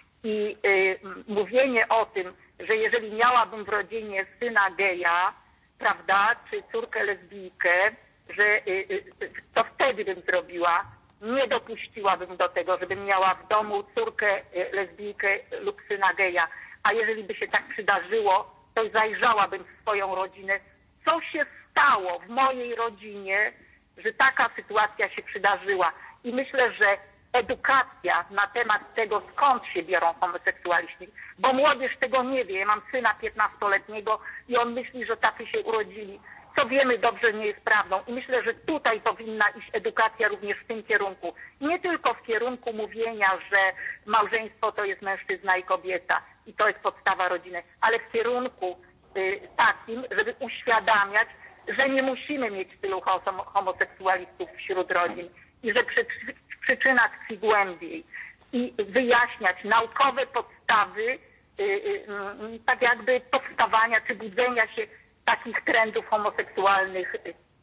[SPEAKER 11] I y, mówienie o tym, że jeżeli miałabym w rodzinie syna geja, prawda, czy córkę lesbijkę, że y, y, to wtedy bym zrobiła, nie dopuściłabym do tego, żebym miała w domu córkę y, lesbijkę lub syna geja. A jeżeli by się tak przydarzyło, to zajrzałabym w swoją rodzinę. Co się stało w mojej rodzinie, że taka sytuacja się przydarzyła? I myślę, że edukacja na temat tego, skąd się biorą homoseksualiści, bo młodzież tego nie wie. Ja mam syna piętnastoletniego i on myśli, że tacy się urodzili. Co wiemy dobrze, nie jest prawdą. I myślę, że tutaj powinna iść edukacja również w tym kierunku. Nie tylko w kierunku mówienia, że małżeństwo to jest mężczyzna i kobieta i to jest podstawa rodziny, ale w kierunku y, takim, żeby uświadamiać, że nie musimy mieć tylu homoseksualistów wśród rodzin i że przy, przyczyna tkwi głębiej i wyjaśniać naukowe podstawy y, y, tak jakby powstawania czy budzenia się takich trendów homoseksualnych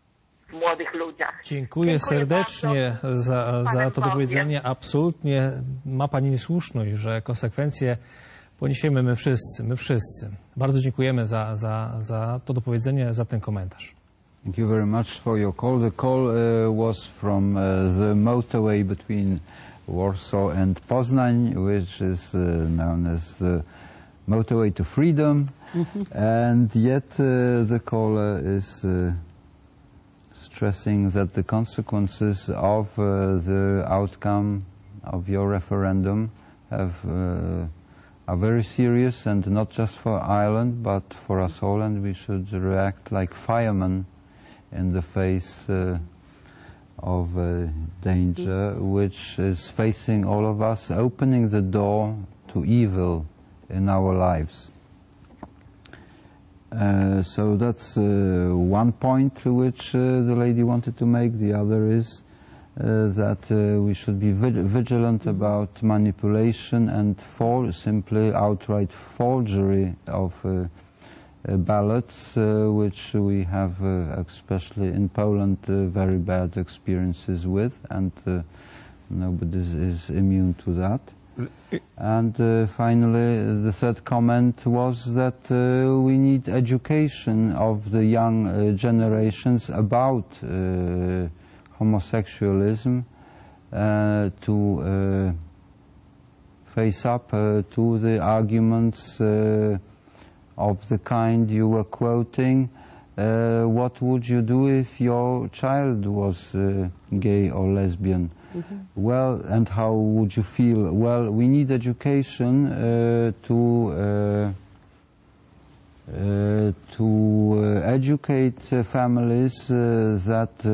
[SPEAKER 11] w młodych ludziach.
[SPEAKER 1] Dziękuję, Dziękuję serdecznie bardzo za, za to dopowiedzenie. Absolutnie ma Pani słuszność, że konsekwencje poniesiemy my wszyscy, my wszyscy. Bardzo dziękujemy za, za, za to dopowiedzenie, za ten komentarz.
[SPEAKER 3] Thank you very much for your call. The call uh, was from uh, the motorway between Warsaw and Poznań, which is uh, known as the motorway to freedom. Mm-hmm. And yet uh, the caller is uh, stressing that the consequences of uh, the outcome of your referendum have uh, are very serious, and not just for Ireland, but for us all, and we should react like firemen in the face uh, of uh, danger which is facing all of us, opening the door to evil in our lives. Uh, so that's uh, one point which uh, the lady wanted to make. The other is uh, that uh, we should be vig vigilant about manipulation and for simply outright forgery of uh, uh, ballots, uh, which we have, uh, especially in Poland, uh, very bad experiences with, and uh, nobody is, is immune to that. And uh, finally, the third comment was that uh, we need education of the young uh, generations about uh, homosexualism uh, to uh, face up uh, to the arguments uh, of the kind you were quoting. Uh, what would you do if your child was uh, gay or lesbian? Mm-hmm. Well, and how would you feel? Well, we need education uh, to uh, uh, to uh, educate uh, families uh, that uh,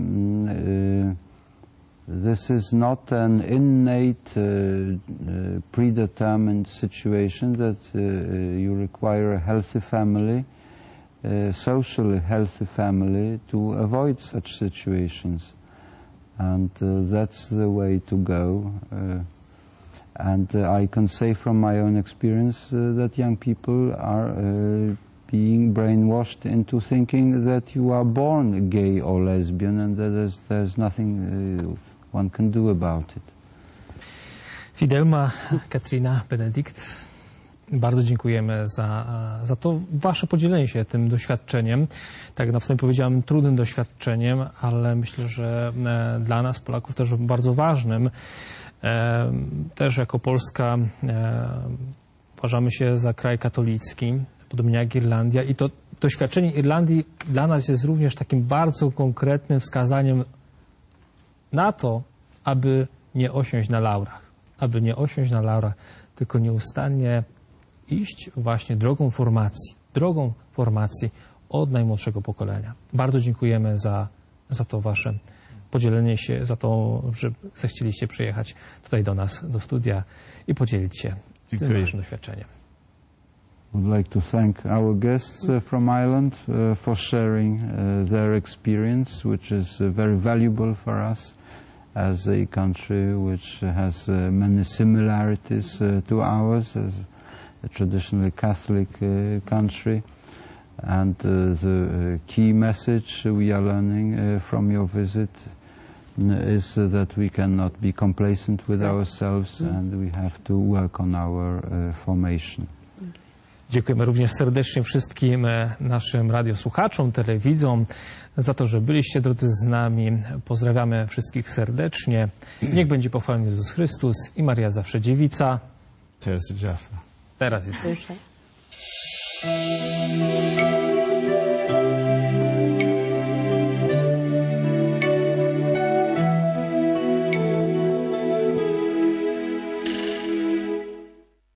[SPEAKER 3] uh, this is not an innate, uh, uh, predetermined situation, that uh, you require a healthy family, a socially healthy family, to avoid such situations. And uh, that's the way to go. Uh, and uh, I can say from my own experience uh, that young people are uh, being brainwashed into thinking that you are born gay or lesbian, and that there's, there's nothing uh, one can do about it.
[SPEAKER 1] Fidelma, Katrina, Benedikt, bardzo dziękujemy za, za to wasze podzielenie się tym doświadczeniem. Tak na wstępie powiedziałem, trudnym doświadczeniem, ale myślę, że dla nas, Polaków, też bardzo ważnym. Też jako Polska uważamy się za kraj katolicki, podobnie jak Irlandia, i to doświadczenie Irlandii dla nas jest również takim bardzo konkretnym wskazaniem na to, aby nie osiąść na laurach, aby nie osiąść na laurach, tylko nieustannie iść właśnie drogą formacji, drogą formacji od najmłodszego pokolenia. Bardzo dziękujemy za, za to wasze podzielenie się, za to, że zechcieliście przyjechać tutaj do nas, do studia i podzielić się
[SPEAKER 5] Dziękuję.
[SPEAKER 1] tym waszym doświadczeniem.
[SPEAKER 3] Would like to thank our guests uh, from Ireland uh, for sharing uh, their experience, which is uh, very valuable for us as a country which has uh, many similarities uh, to ours as a traditionally Catholic uh, country. And uh, the uh, key message we are learning uh, from your visit is uh, that we cannot be complacent with ourselves, and we have to work on our uh, formation.
[SPEAKER 1] Dziękujemy również serdecznie wszystkim naszym radiosłuchaczom, telewidzom za to, że byliście, drodzy, z nami. Pozdrawiamy wszystkich serdecznie. Niech będzie pochwalony Jezus Chrystus i Maria zawsze dziewica.
[SPEAKER 5] Teraz jest jasno.
[SPEAKER 1] Teraz jest.